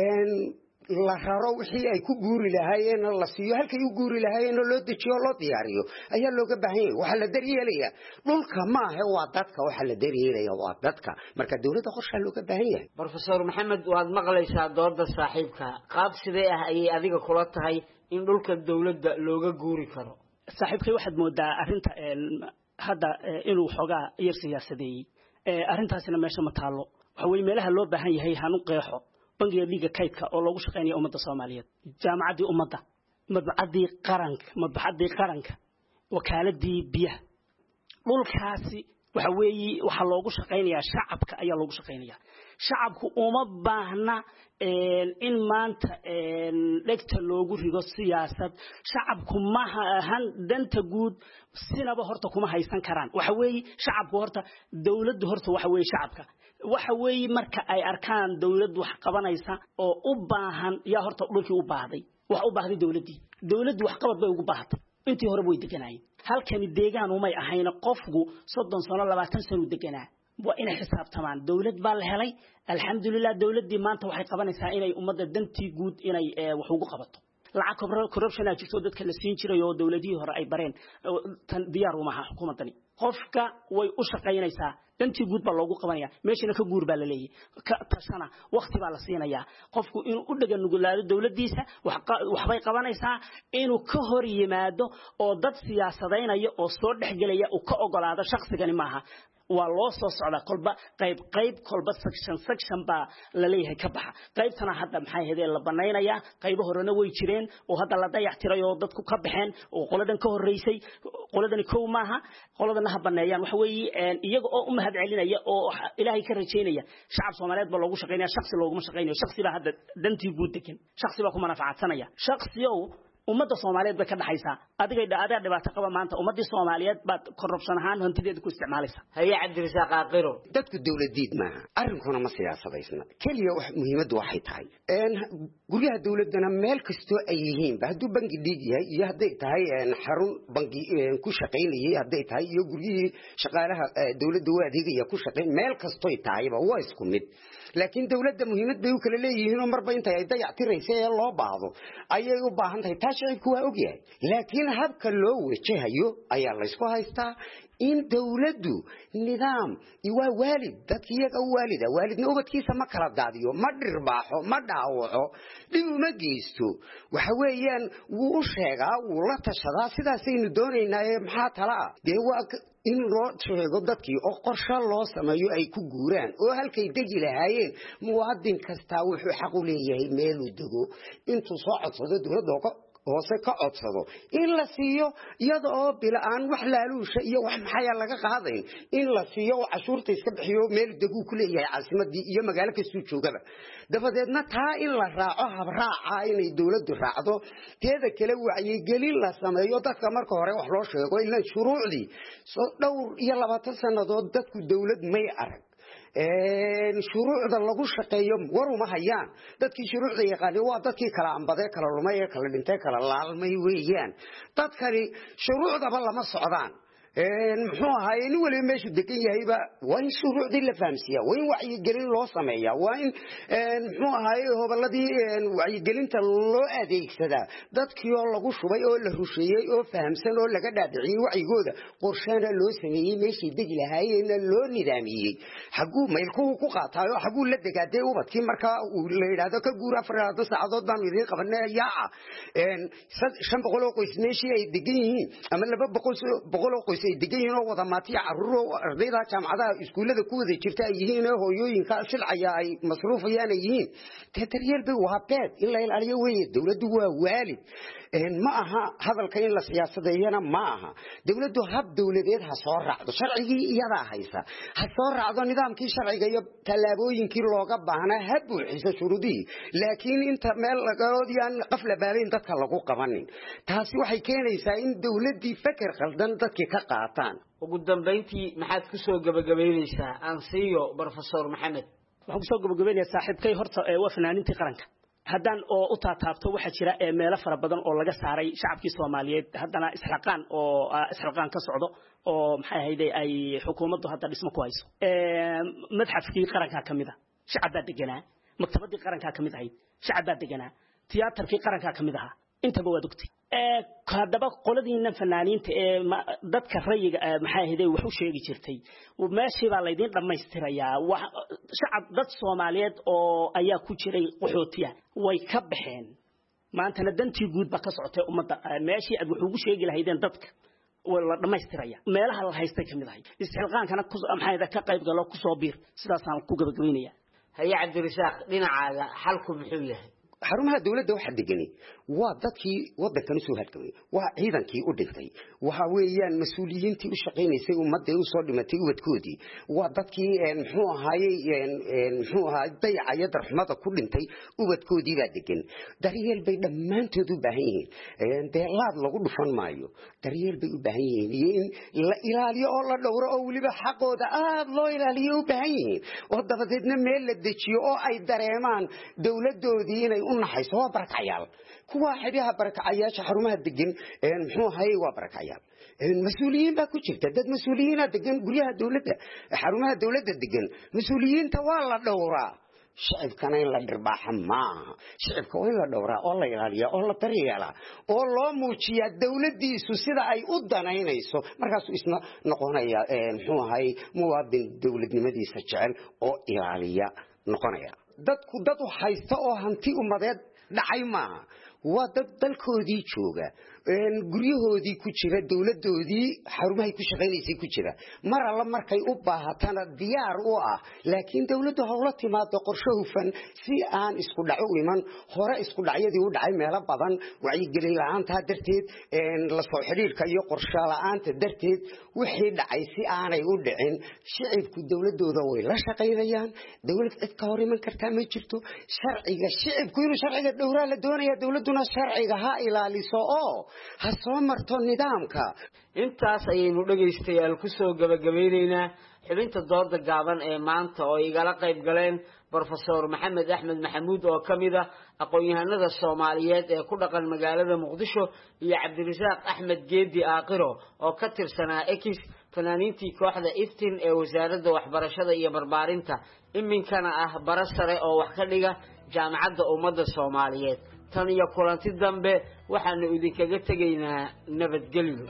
la raro wixii ay ku guuri lahaayeen la siiyo halkay u guuri lahaayeen loo dejiyo loo diyaariyo ayaa looga baahan yahay waxa la daryeelaya dhulka ma aha waa dadka waxa la daryeelaya waa dadka marka dawladda qorshe looga baahan yahay Professor Maxamed waad maqlaysaa dooda saaxiibka qaab sidee ah ayay adiga kula tahay in dhulka dawladda looga guuri karo saaxiibkay waxaad moodaa arinta hadda inuu xogaa yar siyaasadeeyay arintaasina meesha ma taalo waxa weey meelaha loo baahan yahay hanu qeexo bangiga dhiigga kaydka oo loogu shaqeeyo ummadda Soomaaliyeed jaamacadii ummadda madbacadii qaranka wakaaladii biyaha dhulkaasi waxa weeye waxa loogu shaqeynayaa shacabka ayaa loogu shaqeynayaa shacabku uma baahna in maanta dhegta loogu rigo siyaasad shacabku ma ahan danta guud sinaba horta kuma haysan karaan waxa weeye shacabku horta dawladdu horta waxa weeye shacabka waxa weeye marka ay arkaan dawladdu wax qabanaysa oo u baahan yaa horta dhulkii u baahday wax u baahday dawladdu wax qabad bay ugu baahatay intii hore way deganayeen halkani deegaan umay ahayn qofku 30 sano 20 sano deganaa waa inay xisaabtamaan dawlad baa la helay alxamdulillah dawladdii maanta waxay qabanaysaa inay ummadda dantii guud inay wax ugu qabato lacag corruption ah jirto dadka la siin jiray oo dawladihii hore ay bareen tan diyaar uma aha xukuumadani qofka way u shaqaynaysaa dantii guud baa loogu qabanaya meeshana ka guur baa la leeyahay ka tashana waqti baa la siinaya qofku inuu u dhagan nugulaado dawladdiisa waxbay qabanaysaa inuu ka hor yimaado oo dad siyaasadeynaya oo soo dhaxgalaya uu ka ogolaado shakhsigani maaha waa loo soo socda kolba qayb kolba section baa la leeyahay ka baxa qaybtana hadda maxay ahaydeen la banaynaya qaybo horena way jireen oo hadda la dayax tiray oo dadku ka baxeen oo qoladan ka horeysay qoladani kow maaha qoladana ha baneeyaan waxa weeye iyaga oo u mahad celinaya oo ilaahay ka rajeynaya shacab Soomaaliyeed baa loogu shaqeynaya shakhsi looguma shaqeynayo shakhsi baa hadda dantii guud degan shakhsi baa ku manfaacadsanaya shakhsiyow ummadda Soomaaliyeed bay ka dhaxaysaa adigay dhaadaa dhibaato qaba maanta ummadii Soomaaliyeed baad korruption ahaan hantideeda ku isticmaalaysaa haya Cabdirasaaq Aqiro dadku dawladeed maaha arrinkuna ma siyaasadaysna kaliya wax muhiimadu waxay tahay guryaha dawladana meel kasto ay yihiin hadduu bangi dhiig yahay iyo haday tahay xarun bangi ku shaqeynayay haday tahay iyo guryihii shaqaalaha dawladda u adeegaya ku shaqeyn meel kasto ay tahayba waa isku mid laakiin dawladda muhiimad bay u kala leeyihiin oo marba inta ay dayactirayso loo baahdo ayay u baahan tahay shacabku waa og yahay laakiin habka loo wajahayo ayaa la isku haystaa in dawladdu nidaam waa waalid dadkiyaga waalidna ubadkiisa ma kala daadiyo ma dhirbaaxo ma dhaawaco dhib uma geysto waxa weeyaan wuu u sheegaa wuu la tashadaa sidaasaynu doonaynaa maxaa tala dee waa in loo sheego dadkii oo qorshe loo sameeyo ay ku guuraan oo halkay deji lahaayeen muwaadin kasta wuxuu xaq u leeyahay meel uu dego intuu soo codsado dawladda hoose ka codsado in la siiyo iyada oo bila aan wax laaluusha iyo wax maxaya laga qaadayn in la siiyo cashuurta iska bixiyo meel degu ku leeyahay caasimadii iyo magaalo kasta joogaba dabadeedna taa in la raaco habraaca inay dawladdu raacdo teeda kale wacyigelin la sameeyo dadka marka hore wax loo sheego ilaa shuruucdii soo dhowr iyo 20 sanadood dadku dawlad may arag shuruucda lagu shaqeeyo waruma hayaan dadkii shuruucda yaqaan waa dadkii kala ambadee kala lumay kala dhintay kala laalmay weeyaan dadkani shuruucdaba lama socdaan muxuu ahaay in wali meeshu degan yahayba waa in shuruucdii la fahamsiyaa waa in wacyigelin loo sameeyaa waa in muxuu ahaay hobaladii wacyigelinta loo adeegsadaa dadkii oo lagu shubay oo la rusheeyay oo fahamsan oo laga dhaadhiciyay wacyigooda qorshaana loo sameeyay meeshii degi lahaayeen loo nidaamiyay xaguu maylku ku qaataayo xaguu la degaaday ubadkii marka uu la yiraahdo ka guur 4 saacadood baan idin qabanay yaa 500 qoys meeshii ay degan yihiin ama 200 qoys ay degan yihiin oo wada maatiya carruur ardayda jaamacadaha iskuulada ku wada jirta ay yihiin oo hooyooyinka shilcaya ay masruufayaan ay yihiin tatariyal bay waabteed illa ilaaliyo weeye dawladdu waa waalid ma aha hadalka in la siyaasadeeyana ma aha dawladdu hab dawladeed ha soo raacdo sharcigii iyada haysa ha soo raacdo nidaamkii sharciga iyo talaabooyinkii looga baahnaa ha buuxiso shuruudii laakiin inta meel lagaodiyaan qafla baabayn dadka lagu qabanin taasi waxay keenaysaa in dawladdii fakar qaldan dadkii ka qaataan ugu dambeyntii maxaad ku soo gabagabeynaysaa ansiyo professor maxamed waxaan ku soo gabagabeynaya saaxiibkay horta waa fanaanintii qaranka haddaan oo u taataabto waxa jira meelo fara badan oo laga saaray shacabkii Soomaaliyeed haddana isxilqaan ka socdo oo maxay ahaydee ay xukuumaddu hadda dhismo ku hayso madxafkii qaranka kamida shacabba deganaa maktabadii qaranka kamid ahayd shacabba deganaa tiyaatarkii qaranka kamid ahaa intaba waa dugtay haddaba qoladiina fanaaniinta dadka rayiga maxay ahaydee wax u sheegi jirtay meeshii baa laydin dhamaystirayaa shacab dad Soomaaliyeed oo ayaa ku jiray qaxootiya way ka baxeen maantana dantii guud ba ka socotay ummadda meeshii aad wax ugu sheegi lahaydeen dadka wala dhamaystiraya meelaha la haystay kamid ahay isxilqaankana maxay ka qayb galo ku soo biir sidaas aan ku gabagabeynaya haya Cabdirasaaq dhinacaaga xalku muxuu yahay xarumaha dawladda waxa deganay waa dadkii wadankan soo halgamay waa ciidankii u dhintay waxa weeyaan mas'uuliyiintii u shaqeynaysay ummadda u soo dhimatay ubadkoodii waa dadkii muxuu ahaay dayacaya darxumada ku dhintay ubadkoodii baa degan daryeel bay dhammaantood u baahan yihiin deelaad lagu dhufan maayo daryeel bay u baahan yihiin in la ilaaliyo oo la dhowro oo waliba xaqooda aad loo ilaaliyo u baahan yihiin oo dabadeedna meel la dejiyo oo ay dareemaan dawladoodii inay u naxayso waa barakacayaal kuwa xidhiha barakacayaasha xarumaha degan muxuu ahaay waa barakacayaal mas'uuliyiin baa ku jirta dad mas'uuliyiin degan guryaha dawladda xarumaha dawladda degan mas'uuliyiinta waa la dhowraa shicibkana in la dhirbaaxa maaha shicibka waa in la dhowraa oo la ilaaliyaa oo la daryeelaa oo loo muujiyaa dawladdiisu sida ay u danaynayso markaasuu isna noqonaya muxuu ahay muwaadin dawladnimadiisa jecel oo ilaaliya noqonaya dadku dad u haysta oo hanti ummadeed dhacay maaha waa dad dalkoodii jooga guryahoodii ku jira dawladoodii xarumahay ku shaqaynaysay ku jira mar alla markay u baahatana diyaar u ah laakiin dawladdu hawla timaado qorshe hufan si aan isku dhac u iman hore isku dhacyadii u dhacay meelo badan wacyigelin la'aanta darteed la soo xiriirka iyo qorshe la'aanta darteed wixii dhacay si aanay u dhicin shicibku dawladooda way la shaqaynayaan dawlad cid ka hor iman kartaa ma jirto sharciga shicibku inuu sharciga dhowraa la doonaya dawladuna sharciga ha ilaaliso oo ha soo marto nidaamka intaas ayaynu dhagaystayaal ku soo gabagabaynaynaa xubinta dooda gaaban ee maanta oo igala qayb galeen Professor Maxamed Axmed Maxamuud oo kamid ah aqoon-yahanada Soomaaliyeed ee ku dhaqan magaalada Muqdisho iyo Cabdirasaaq Axmed Geedi Aaqiro oo ka tirsanaa Ekis fanaaniintii kooxda Iftin ee wasaaradda waxbarashada iyo barbaarinta iminkana ah barasare oo wax ka dhiga jaamacadda ummadda Soomaaliyeed tan iyo kulanti dambe waxaanu idinkaga tegaynaa nabadgelyo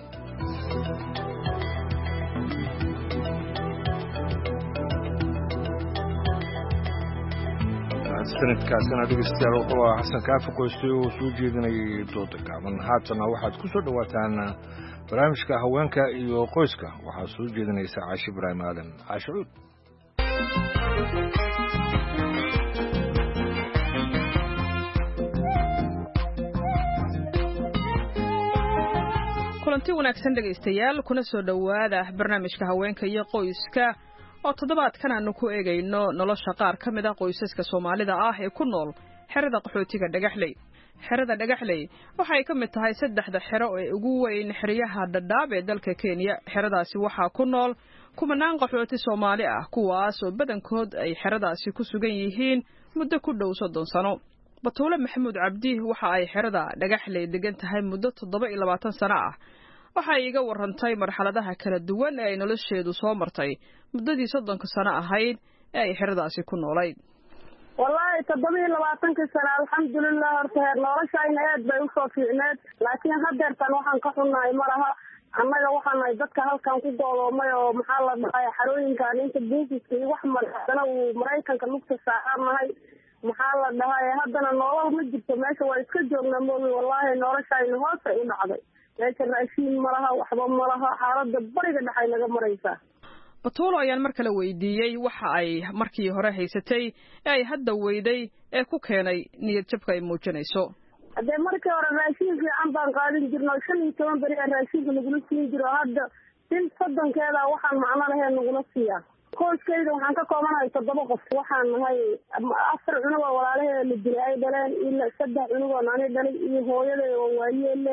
sanadkaasina dhegeystayaal wuxuu ahaa xasan kaafi qoystay oo soo jeedinayay dooda gaaban haatana waxaad ku soo dhawaataan barnaamijka haweenka iyo qoyska waxaa soo jeedinaysa caashi ibraahim aadan caashi cuud kulanti wanaagsan dhegaystayaal kuna soo dhowaada barnaamijka haweenka iyo qoyska oo toddobaadkan aanu ku eegayno nolosha qaar ka mid ah qoysaska Soomaalida ah ee ku nool xerada qaxootiga Dhagaxley. Xerada Dhagaxley waxay ka mid tahay saddexda xero ee ugu weyn xeryaha Dadaab ee dalka Kenya. Xeradaasi waxaa ku nool kumanaan qaxooti Soomaali ah kuwaas oo badankood ay xeradaasi ku sugan yihiin muddo ku dhow 30 sano. Batuule Maxamuud Cabdi waxa ay xerada Dhagaxley degan tahay muddo 27 sano ah. waxay iga warantay marxaladaha kala duwan ee nolosheedu soo martay muddadii 30 sano ahayd ee ay xeradaasi ku noolayd. wallahi 27 sano alxamdulillah horta noloshayna aad bay u soo fiicneed laakiin haddeertan waxaan ka xunnahay malaha annaga waxaan ay dadka halkan ku go'doomay oo maxaa la dhahay xarooyinkan inta buufiska iyo wax marxadana uu Mareykanka lugta saarnahay maxaa la dhahay haddana nolol ma jirto meesha waa iska joognaa moogi wallahi noloshayna hoos ay u dhacday meesha raashin malaha waxba malaha xaaladda bariga dhaxay laga maraysaa. Batuulo ayaan mar kale weydiiyey waxa ay markii hore haysatay ee ay hadda weyday ee ku keenay niyad jabka ay muujinayso. haddee markii hore raashin fiican baan qaadin jirnay 15 bari raashinka nagula siin jiro hadda bil 30keeda waxaan macno lahayn nagula siiyaa qoyskayda waxaan ka koobanahay 7 qof waxaan nahay 4 cunug oo walaalahay la dilay ay dhaleen ilaa 3 cunug oo naani dhalay iyo hooyaday oo waayeel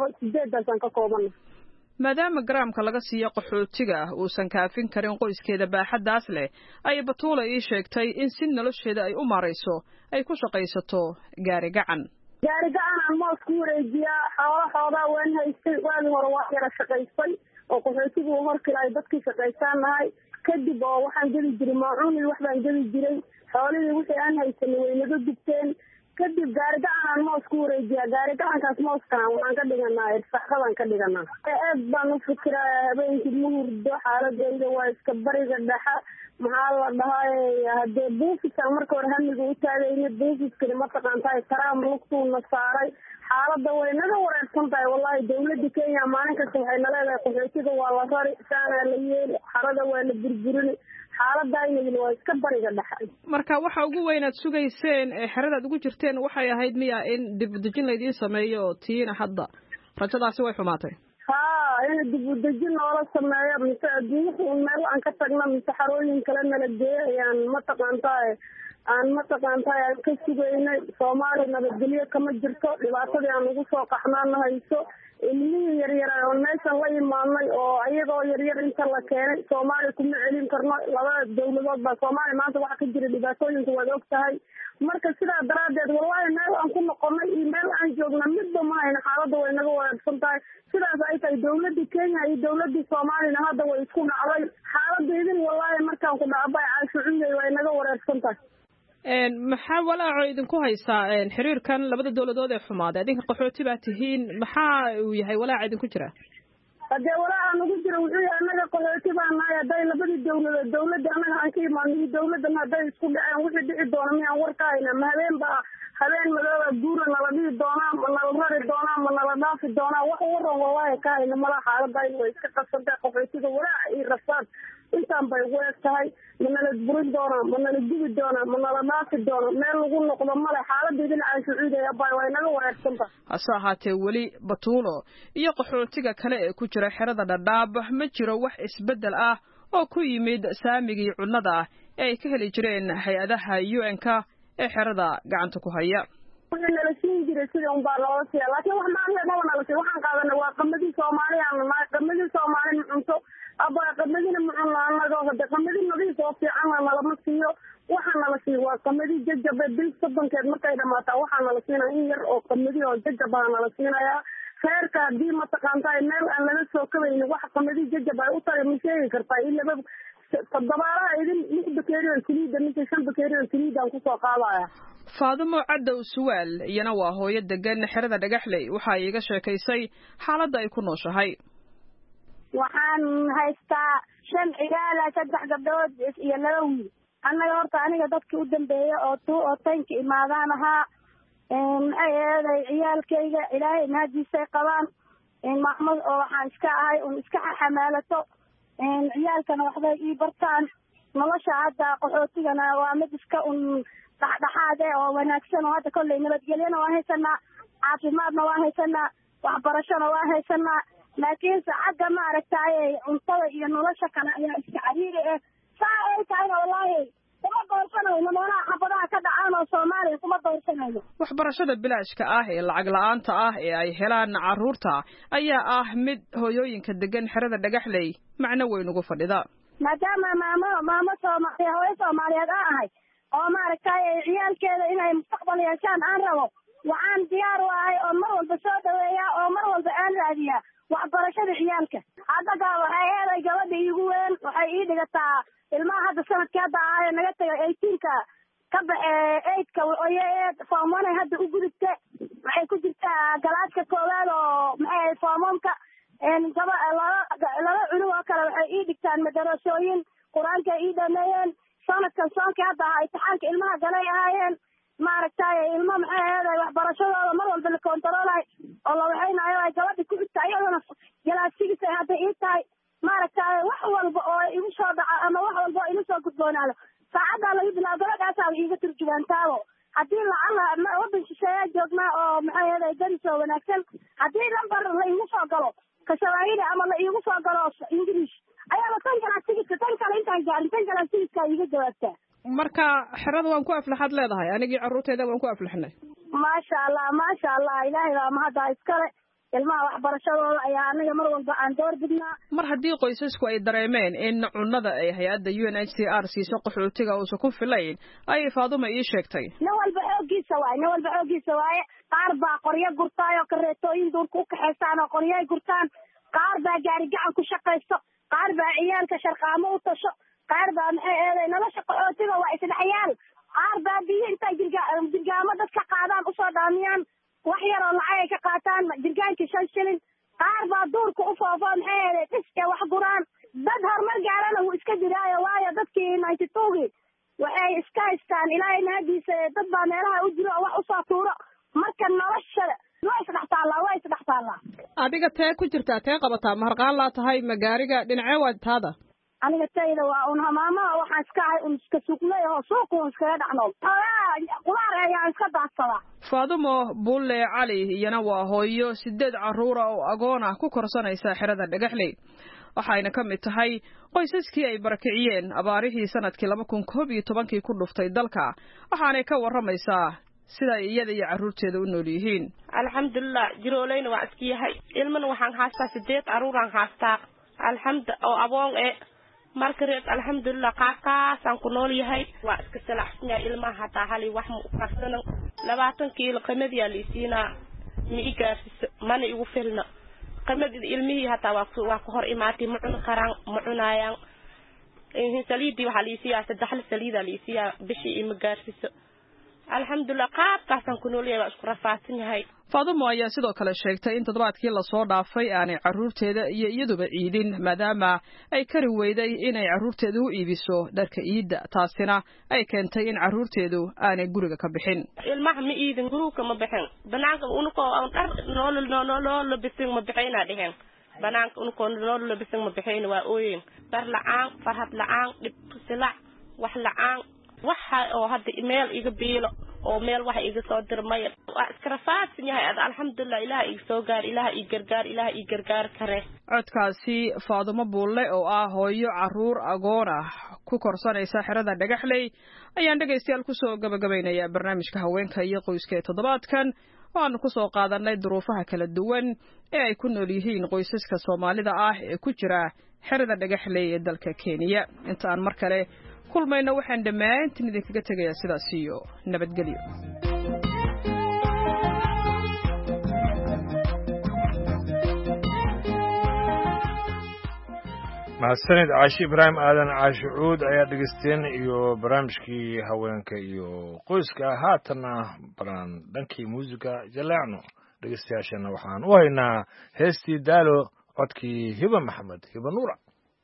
7 ka koobanahay. maadaama garaamka laga siiyo qaxootiga uusan kaafin karin qoyskeeda baaxadaas leh ay Batuule ii sheegtay in si nolosheeda ay u marayso ay ku shaqaysato gaari gacan aan moos ku wareejiyaa xoolahooda waan haystay waagi hore waa yara shaqaystay oo qaxootigu horkilay dadkii shaqaystaanahay kadib oo waxaan geli jiray maacuun iyo waxbaan geli jiray xoolihii wixii aan haysanay way naga dubteen kadib gaari gacan moos ku wareejiyaa gaari gacankaas mooskan waxaan ka dhiganaa irsaaqadan ka dhiganaa aad baan u fikiraa habeenkii muhurdo xaaladeyda waa iska bariga dhaxa maxaa la dhahay haddee buufiskan marka hore hamiga u taagayna buufiskani mataqaantahay taraam lugtuuna saaray xaaladda way naga wareersan tahay wallahi dawladda Kenya maalin kasta waxay naleedahay qaxootiga waa la rari saana la yeeli xarada waa la burburini xaaladayna waa iska bariga dhaxay. marka waxa ugu weyn aad sugayseen ee xeradaad ugu jirteen waxay ahayd miya in dib u dejin la idin sameeyo tiina hadda rajadaasi way xumaatay. in dib u dejin noola sameeyo mise adduunka meel aan ka tagno mise xarooyin kale nala geeyo ayaan mataqaantahay aan ka sugaynay. Soomaali nabadgelyo kama jirto dhibaatadii aan ugu soo qaxnaana hayso ilmihii yaryar oo meeshan la imaanay oo ayagoo yaryar inta la keenay Soomaali kuma celin karno labada dawladood baa Soomaali maanta waxa ka jira dhibaatooyinka waad og tahay marka sidaa daraadeed wallahi meel aan ku noqonay iyo meel aan joogna midba ma hayna xaaladda way naga wareersan tahay sidaas ay tahay dawladda Kenya iyo dawladda Soomaalina hadda way isku dhacday xaaladda idin wallahi markaan ku dhacbay caashuciyay way naga wareersan tahay. maxaa walaaco idinku haysaa xiriirkan labada dowladood ee xumaaday idinka qaxooti baa tihiin maxaa uu yahay walaaca idinku jira hadee walaaca nagu jira wuxuu yahay annaga qaxooti baa nahay hadday labadii dowladood dowladda annaga aan ka imaanay dowladdan hadday isku dhaceen wixii dhici doona miyaan war ka hayna ma habeen madooba guura nala dhihi doonaa ma nala rari doonaa ma nala dhaafi doonaa wax waran wawaaya ka hayna mala xaaladayna way iska qasantay qaxootiga walaaca iyo rafaad intaan bay ugu eg tahay ma nala burin doonaa ma nala gubi doonaa ma nala dhaafi doonaa meel lagu noqdo male xaaladii dhinacaan sacuudiya bay way naga wareegsanta hase ahaatee weli batuulo iyo qaxootiga kale ee ku jira xerada dhadhaab ma jiro wax isbeddel ah oo ku yimid saamigii cunnada ah ee ay ka heli jireen hay-adaha UN-ka ee xerada gacanta ku haya wixii nala siin jiray sida unbaa loola siiya laakiin wax maanta maba nala siiya waxaan qaadanay waa qamadii soomaaliya nahay qamadii soomaali ma cunto aba qamadina ma cunno annago hade qamadi nadiif oo fiicanna nalama siiyo waxaa nala siiya waa qamadii jajabe bil soddonkeed markay dhamaataa waxaa nala siinaya in yar oo qamadi oo jajabaa nala siinayaa reerka haddii mataqaantaa meel aan laga soo kabaynin wax qamadii jajab ay u tahay ma sheegi kartaa in laba toddobaalaha idin 6 bakeeri oo saliida mise 5 bakeeri oo saliidaan kusoo qaadaya Faadumo Cadow Suwaal iyana waa hooyo degan xerada Dhagaxley waxa ay iga sheekaysay xaaladda ay ku nooshahay waxaan haystaa 5 ciyaal 3 gabdhood iyo 2 wiil annaga horta aniga dadkii u dambeeyay oo tanki imaadaan ahaa maxay eeday ciyaalkayga ilaahay naadiisay qabaan maxmud oo waxaan iska ahay iska xamaalato ciyaalkana waxbay ii bartaan nolosha hadda qaxootigana waa mid iska dhaxdhaxaade oo wanaagsan oo hadda kolley nabadgelyana waa haysanaa caafimaadna waa haysanaa waxbarashona waa haysanaa laakiin saacadda ma aragtaaye cuntada iyo nolosha kale ayaa iska cariiri saa ay tahayna wallaahi kuma doorsanayno meelaha xabadaha ka dhacaan oo Soomaaliya kuma doorsanayno waxbarashada bilaashka ah ee lacag la'aanta ah ee ay helaan carruurta ayaa ah mid hooyooyinka degan xerada Dhagaxley macno weyn ugu fadhida maadaama maamo Soomaaliya hooyo Soomaaliyeed ahay oo maaragtay ciyaalkeeda inay mustaqbal yeeshaan aan rabo waxaan diyaar u ahay oo mar walba soo dhaweeyaa oo mar walba aan raadiyaa waxbarashada ciyaalka hadda waxay eeday gabadha iigu weyn waxay ii dhigataa ilmaha hadda sanadkii hadda ahaayee naga tagay 18ka ka baxee 8ka form 1 hadda u gudubta waxay ku jirtaa galaaska koowaad oo maxay formka laba cunug oo kale waxay ii dhigtaan madarasooyin qur-aanka ii dhameeyeen sanadkan soonkii hadda ahaa imtixaanka ilmaha galay ahaayeen maaragtay ilmo maxay eeday waxbarashadooda mar walba la kontaroolay oo la waxaynayo ay gabadha ku xigta iyadana galaasigiisa hadda ii tahay maaragtay wax walba oo igu soo dhaca ama wax walba oo igu soo gudboonaado saacaddaa laga bilaabo gabadhaasaa iiga turjubaantaabo haddii lacala waddan shisheeyaa joognaa oo maxay eeday daris oo wanaagsan haddii lambar la iigu soo galo kashawaahili ama la iigu soo galo English ayaaba tan kale intaan gaarin tan kale tigidka iiga jawaabtaa marka xerada waan ku aflaxad leedahay anigii carruurteeda waan ku aflaxnay maasha Allah ilaahay baa mahadda iskale ilmaha waxbarashadooda ayaa anaga mar walba aan door bidnaa mar haddii qoysasku ay dareemeen in cunnada ay hay-adda UNHCR siiso qaxootiga uusan ku filayn ayay Faadumo ii sheegtay nin walba xoogiisa waaye qaar baa qoryo gurtaayoo kareetooyin duurka u kaxaystaan oo qoryoay gurtaan qaar baa gaari gacan ku shaqaysto qaar baa ciyaalka sharqaamo u tasho qaar baa maxay eeday nolosha qaxootiga waa isdhexyaal qaar baa biyo intay jirgaamo dadka qaadaan usoo dhaamiyaan wax yar oo lacag ay ka qaataan jirgaankii 5 shilin qaar baa duurka u foofo maxay eeday dhiska wax guraan dad horumar gaarana wuu iska jiraayo waayo dadkii 92gii waxay iska haystaan ilaahay naadiisa dad baa meelaha u jiro oo wax usoo tuuro marka nolosha waa isdhex taallaa adiga tee ku jirtaa tee qabataa maharqaan laa tahay magaariga dhinacee waa taada aniga tayda waa hamaamaha waxaan iska ahay iska suuqlay oo suuqa iskaga dhaxnool qudaar ayaan iska daadsadaa Faadumo Bulle Cali iyana waa hooyo 8 carruur oo agoon ah ku korsanaysa xerada Dhagaxley waxayna ka mid tahay qoysaskii ay barakiciyeen abaarihii sanadkii 2011 ku dhuftay dalka waxaanay ka waramaysaa sida iyada iyo carruurteeda u nool yihiin alxamdulillah jiroolayna waa iska yahay ilmana waxaan haastaa 8 carruuraan haastaa oo aboon marka reed alxamdulillah qaaqaasaan ku nool yahay waa iska salaxsanya ilmaha hataa hali wax ma u karsano 20 kiilo qamadiyaa liisiinaa ma i gaarsiiso mana igu filna qamadida ilmihii hataa waa ku hor imaatay ma cuni karaan ma cunaayaan saliidii waxaa liisiyaa 3 saliida liisiyaa bishii ima gaarsiiso alxamdulillah qaabkaasaan ku nool yahay isku rafaadsan yahay Faadumo ayaa sidoo kale sheegtay in toddobaadkii la soo dhaafay aanay carruurteeda iyo iyaduba ciidin maadaama ay kari weyday inay carruurteedu u iibiso dharka ciidda taasina ay keentay in carruurteedu aanay guriga ka bixin ilmaha ma iidin guriga ma bixin banaanka unuko aan dhar nool bisin ma bixina dhihin banaanka unuko nool bisin ma bixin waa ooyin dar la'aan farhad la'aan dhib silac wax la'aan waxa oo hadda email iga biilo oo meel waxa iga soo dirmay waa iska rafaadsan yahay alxamdulillah ilaaha iga soo gaar ilaaha ii gargaar kare codkaasi Faadumo Buulle oo ah hooyo carruur agoon ah ku korsanaysa xerada Dhagaxley ayaan dhageystayaal ku soo gabagabeynaya barnaamijka haweenka iyo qoyska ee toddobaadkan waan ku soo qaadanay duruufaha kala duwan ee ay ku nool yihiin qoysaska Soomaalida ah ee ku jira xerada Dhagaxley ee dalka Kenya inta aan mar kale kulmayna waxaan dhammaantiin idinkaga tegayaa sidaas iyo nabadgelyo mahadsanid caashi ibraahim aadan caashi cuud ayaa dhegeysteen iyo barnaamijkii haweenka iyo qoyska haatanna balan dhankii muusiga jaleecno dhegeystayaashana waxaan u haynaa heestii daalo codkii hiba maxamed hiba nuura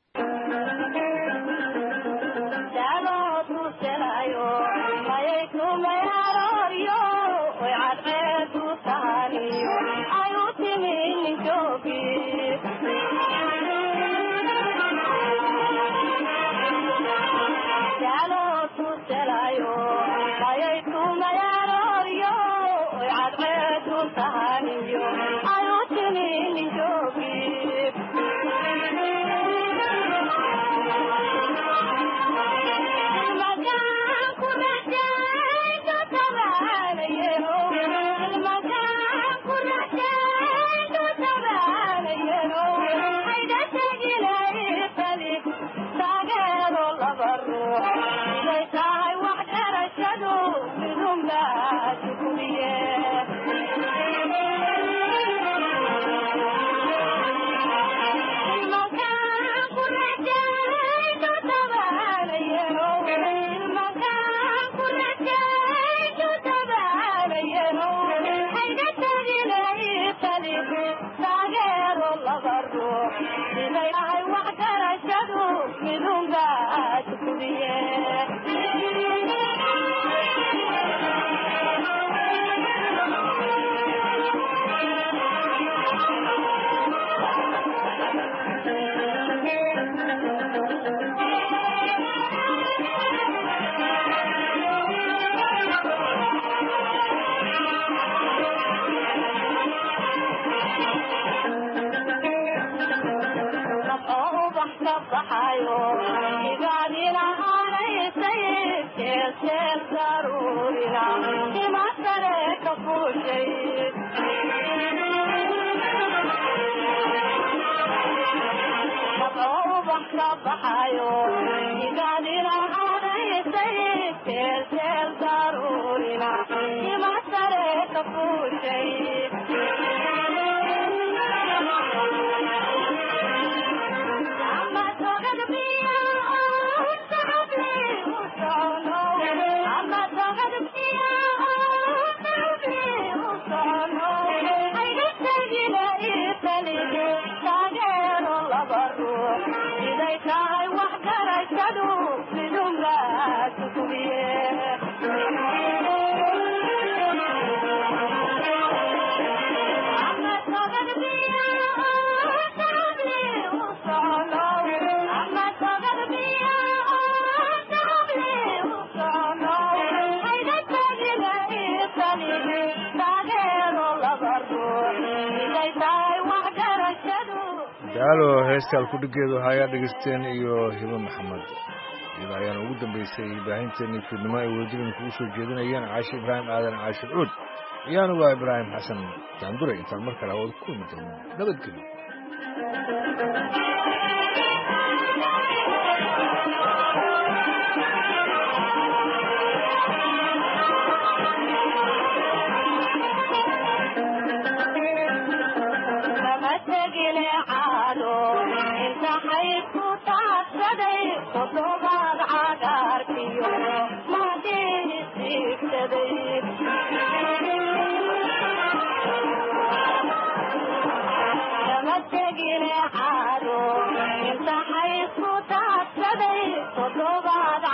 daalo heestal ku dhigeedu ayaa dhegeysteen iyo hiba maxamed iyada ayaana ugu dambeysay baahinteennii fiidnimo ay wadajireen kugu soo jeedinayeen caashi ibraahim aadan caashi cuud iyaanu waa ibraahim xasan jaandure intaan mar kale awood ku mid nabadgelyo Inta hayku taas taabsaday toddobaad cagaarkiyo maadii siigsaday lama tegine caado inta xaysku taabsaday toddobaad